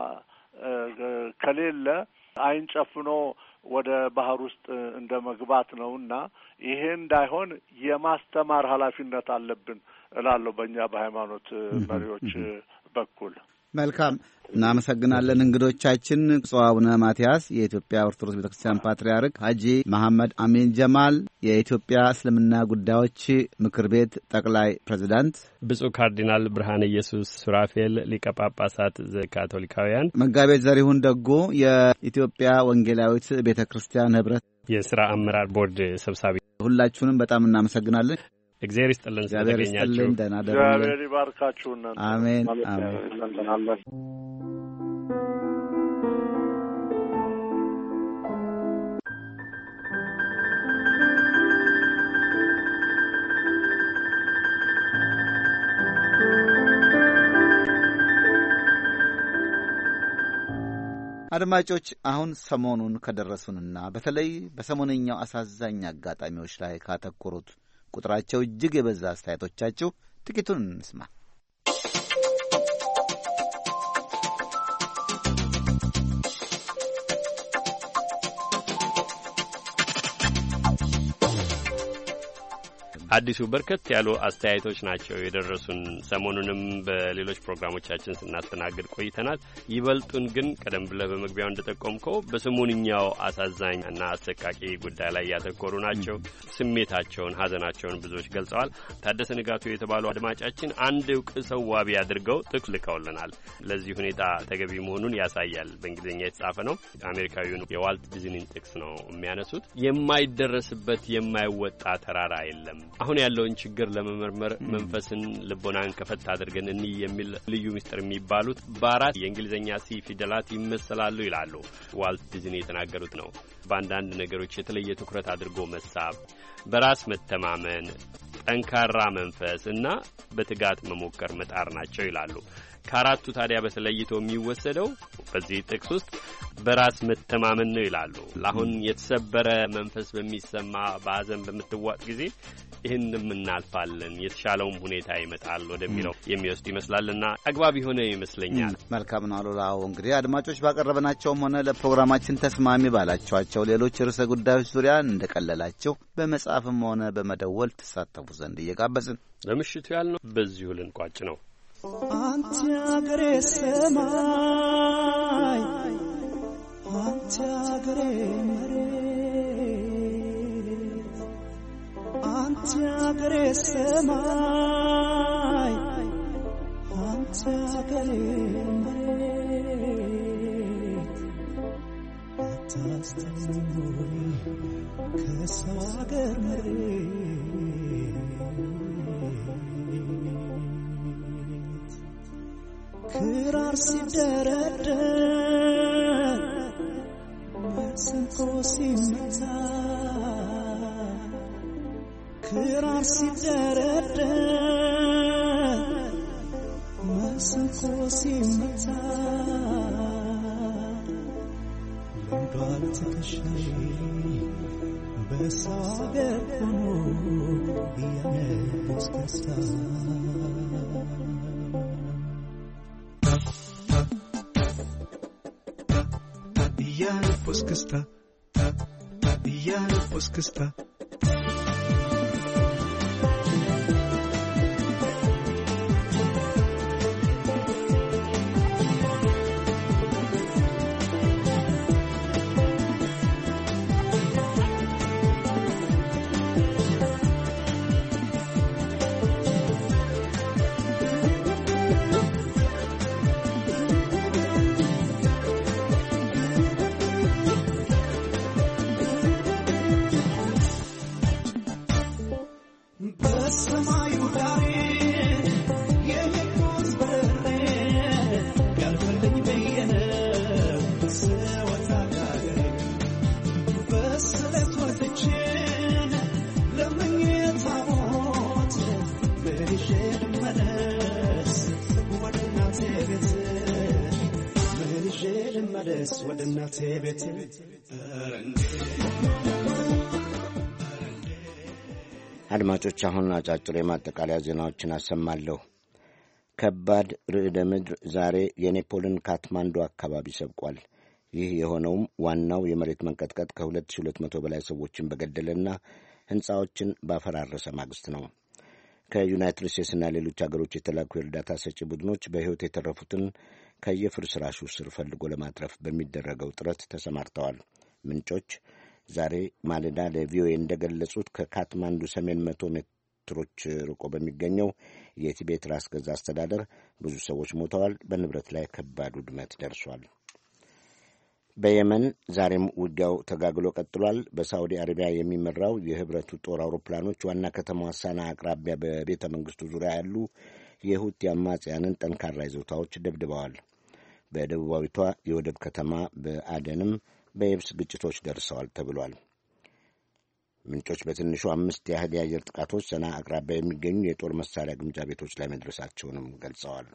ከሌለ አይን ጨፍኖ ወደ ባህር ውስጥ እንደ መግባት ነውና ይሄ እንዳይሆን የማስተማር ኃላፊነት አለብን እላለሁ በእኛ በሃይማኖት መሪዎች በኩል። መልካም፣ እናመሰግናለን። እንግዶቻችን ብፁዕ አቡነ ማትያስ የኢትዮጵያ ኦርቶዶክስ ቤተክርስቲያን ፓትርያርክ፣ ሀጂ መሐመድ አሚን ጀማል የኢትዮጵያ እስልምና ጉዳዮች ምክር ቤት ጠቅላይ ፕሬዝዳንት፣ ብፁዕ ካርዲናል ብርሃነ ኢየሱስ ሱራፌል ሊቀ ጳጳሳት ዘካቶሊካውያን፣ መጋቤ ዘሪሁን ደጎ የኢትዮጵያ ወንጌላዊት ቤተክርስቲያን ህብረት የሥራ አመራር ቦርድ ሰብሳቢ፣ ሁላችሁንም በጣም እናመሰግናለን። እግዚአብሔር ይስጥልን ስለተገኛችሁ። እግዚአብሔር ይባርካችሁ። አሜን አሜን። አድማጮች፣ አሁን ሰሞኑን ከደረሱንና በተለይ በሰሞነኛው አሳዛኝ አጋጣሚዎች ላይ ካተኮሩት ቁጥራቸው እጅግ የበዛ አስተያየቶቻችሁ ጥቂቱን እንስማ። አዲሱ በርከት ያሉ አስተያየቶች ናቸው የደረሱን። ሰሞኑንም በሌሎች ፕሮግራሞቻችን ስናስተናግድ ቆይተናል። ይበልጡን ግን ቀደም ብለህ በመግቢያው እንደጠቆምከው በሰሞንኛው አሳዛኝ እና አሰቃቂ ጉዳይ ላይ ያተኮሩ ናቸው። ስሜታቸውን፣ ሀዘናቸውን ብዙዎች ገልጸዋል። ታደሰ ንጋቱ የተባሉ አድማጫችን አንድ እውቅ ሰው ዋቢ አድርገው ጥቅስ ልከውልናል። ለዚህ ሁኔታ ተገቢ መሆኑን ያሳያል። በእንግሊዝኛ የተጻፈ ነው። አሜሪካዊውን የዋልት ዲዝኒን ጥቅስ ነው የሚያነሱት። የማይደረስበት የማይወጣ ተራራ የለም። አሁን ያለውን ችግር ለመመርመር መንፈስን ልቦናን ከፈት አድርገን እንይ የሚል ልዩ ምስጢር የሚባሉት በአራት የእንግሊዝኛ ሲ ፊደላት ይመሰላሉ ይላሉ። ዋልት ዲዝኒ የተናገሩት ነው። በአንዳንድ ነገሮች የተለየ ትኩረት አድርጎ መሳብ፣ በራስ መተማመን፣ ጠንካራ መንፈስ እና በትጋት መሞከር መጣር ናቸው ይላሉ። ከአራቱ ታዲያ በተለይቶ የሚወሰደው በዚህ ጥቅስ ውስጥ በራስ መተማመን ነው ይላሉ። ለአሁን የተሰበረ መንፈስ በሚሰማ በሐዘን በምትዋጥ ጊዜ ይህንም እናልፋለን፣ የተሻለውም ሁኔታ ይመጣል ወደሚለው የሚወስድ ይመስላልና አግባብ የሆነ ይመስለኛል። መልካም ነው አሉላው። እንግዲህ አድማጮች ባቀረብናቸውም ሆነ ለፕሮግራማችን ተስማሚ ባላቸዋቸው ሌሎች ርዕሰ ጉዳዮች ዙሪያ እንደቀለላቸው በመጻፍም ሆነ በመደወል ተሳተፉ ዘንድ እየጋበዝን ለምሽቱ ያልነው በዚሁ ልንቋጭ ነው። አንተ አገሬ ሰማይ፣ አንተ አገሬ መሬት አንተ አገሬ ሰማይ አንተ አገሬ መሬት አታስተምሩኝ ከሰው አገር መሬት ክራር ሲደረደር መሰንቆ ሲመታ ክራር ሲደረደር መሰንቆ ሲመታ ልምዷል ትከሻዬ በሰው አገር ሆኖ እያነቡስ ደስታ እያነቡስ ክስታ እያነቡስ ክስታ አድማጮች አሁን አጫጭር የማጠቃለያ ዜናዎችን አሰማለሁ። ከባድ ርዕደ ምድር ዛሬ የኔፖልን ካትማንዱ አካባቢ ሰብቋል። ይህ የሆነውም ዋናው የመሬት መንቀጥቀጥ ከ2200 በላይ ሰዎችን በገደለና ሕንፃዎችን ባፈራረሰ ማግስት ነው። ከዩናይትድ ስቴትስና ሌሎች አገሮች የተላኩ የእርዳታ ሰጪ ቡድኖች በሕይወት የተረፉትን ከየፍርስራሹ ስር ፈልጎ ለማትረፍ በሚደረገው ጥረት ተሰማርተዋል። ምንጮች ዛሬ ማለዳ ለቪኦኤ እንደገለጹት ከካትማንዱ ሰሜን 100 ሜትሮች ርቆ በሚገኘው የቲቤት ራስ ገዝ አስተዳደር ብዙ ሰዎች ሞተዋል። በንብረት ላይ ከባድ ውድመት ደርሷል። በየመን ዛሬም ውጊያው ተጋግሎ ቀጥሏል። በሳዑዲ አረቢያ የሚመራው የህብረቱ ጦር አውሮፕላኖች ዋና ከተማዋ ሳና አቅራቢያ በቤተ መንግስቱ ዙሪያ ያሉ የሁቲ አማጽያንን ጠንካራ ይዞታዎች ደብድበዋል። በደቡባዊቷ የወደብ ከተማ በአደንም በየብስ ግጭቶች ደርሰዋል ተብሏል። ምንጮች በትንሹ 5 ያህል የአየር ጥቃቶች ሰና አቅራቢያ የሚገኙ የጦር መሳሪያ ግምጃ ቤቶች ላይ መድረሳቸውንም ገልጸዋል።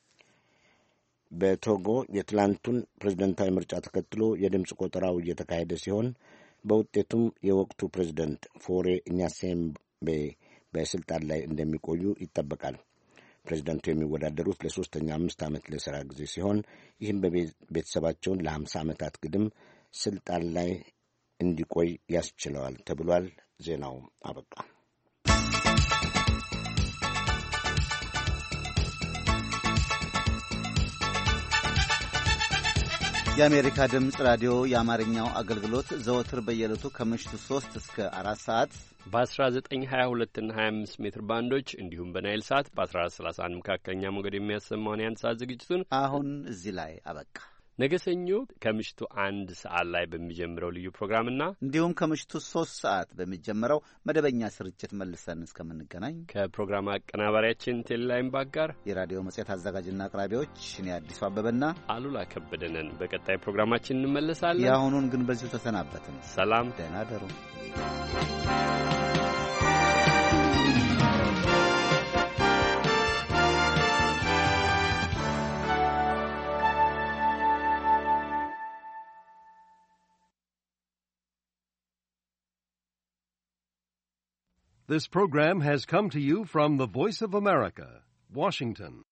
በቶጎ የትላንቱን ፕሬዝደንታዊ ምርጫ ተከትሎ የድምፅ ቆጠራው እየተካሄደ ሲሆን በውጤቱም የወቅቱ ፕሬዝደንት ፎሬ ኛሴምቤ በስልጣን ላይ እንደሚቆዩ ይጠበቃል። ፕሬዝደንቱ የሚወዳደሩት ለ3ኛ 5 ዓመት ለሥራ ጊዜ ሲሆን ይህም በቤተሰባቸውን ለ50 ዓመታት ግድም ስልጣን ላይ እንዲቆይ ያስችለዋል ተብሏል። ዜናው አበቃ። የአሜሪካ ድምፅ ራዲዮ የአማርኛው አገልግሎት ዘወትር በየዕለቱ ከምሽቱ 3 እስከ 4 ሰዓት በ1922 እና 25 ሜትር ባንዶች እንዲሁም በናይል ሳት በ1431 መካከለኛ ሞገድ የሚያሰማውን የአንድ ሰዓት ዝግጅቱን አሁን እዚህ ላይ አበቃ። ነገ ሰኞ ከምሽቱ 1 ሰዓት ላይ በሚጀምረው ልዩ ፕሮግራምና እንዲሁም ከምሽቱ 3 ሰዓት በሚጀምረው መደበኛ ስርጭት መልሰን እስከምንገናኝ ከፕሮግራም አቀናባሪያችን ቴሌላይም ባክ ጋር የራዲዮ መጽሔት አዘጋጅና አቅራቢዎች እኔ አዲሱ አበበና አሉላ ከበደነን በቀጣይ ፕሮግራማችን እንመለሳለን። የአሁኑን ግን በዚሁ ተሰናበትን። ሰላም፣ ደህና ደሩ። This program has come to you from the Voice of America, Washington.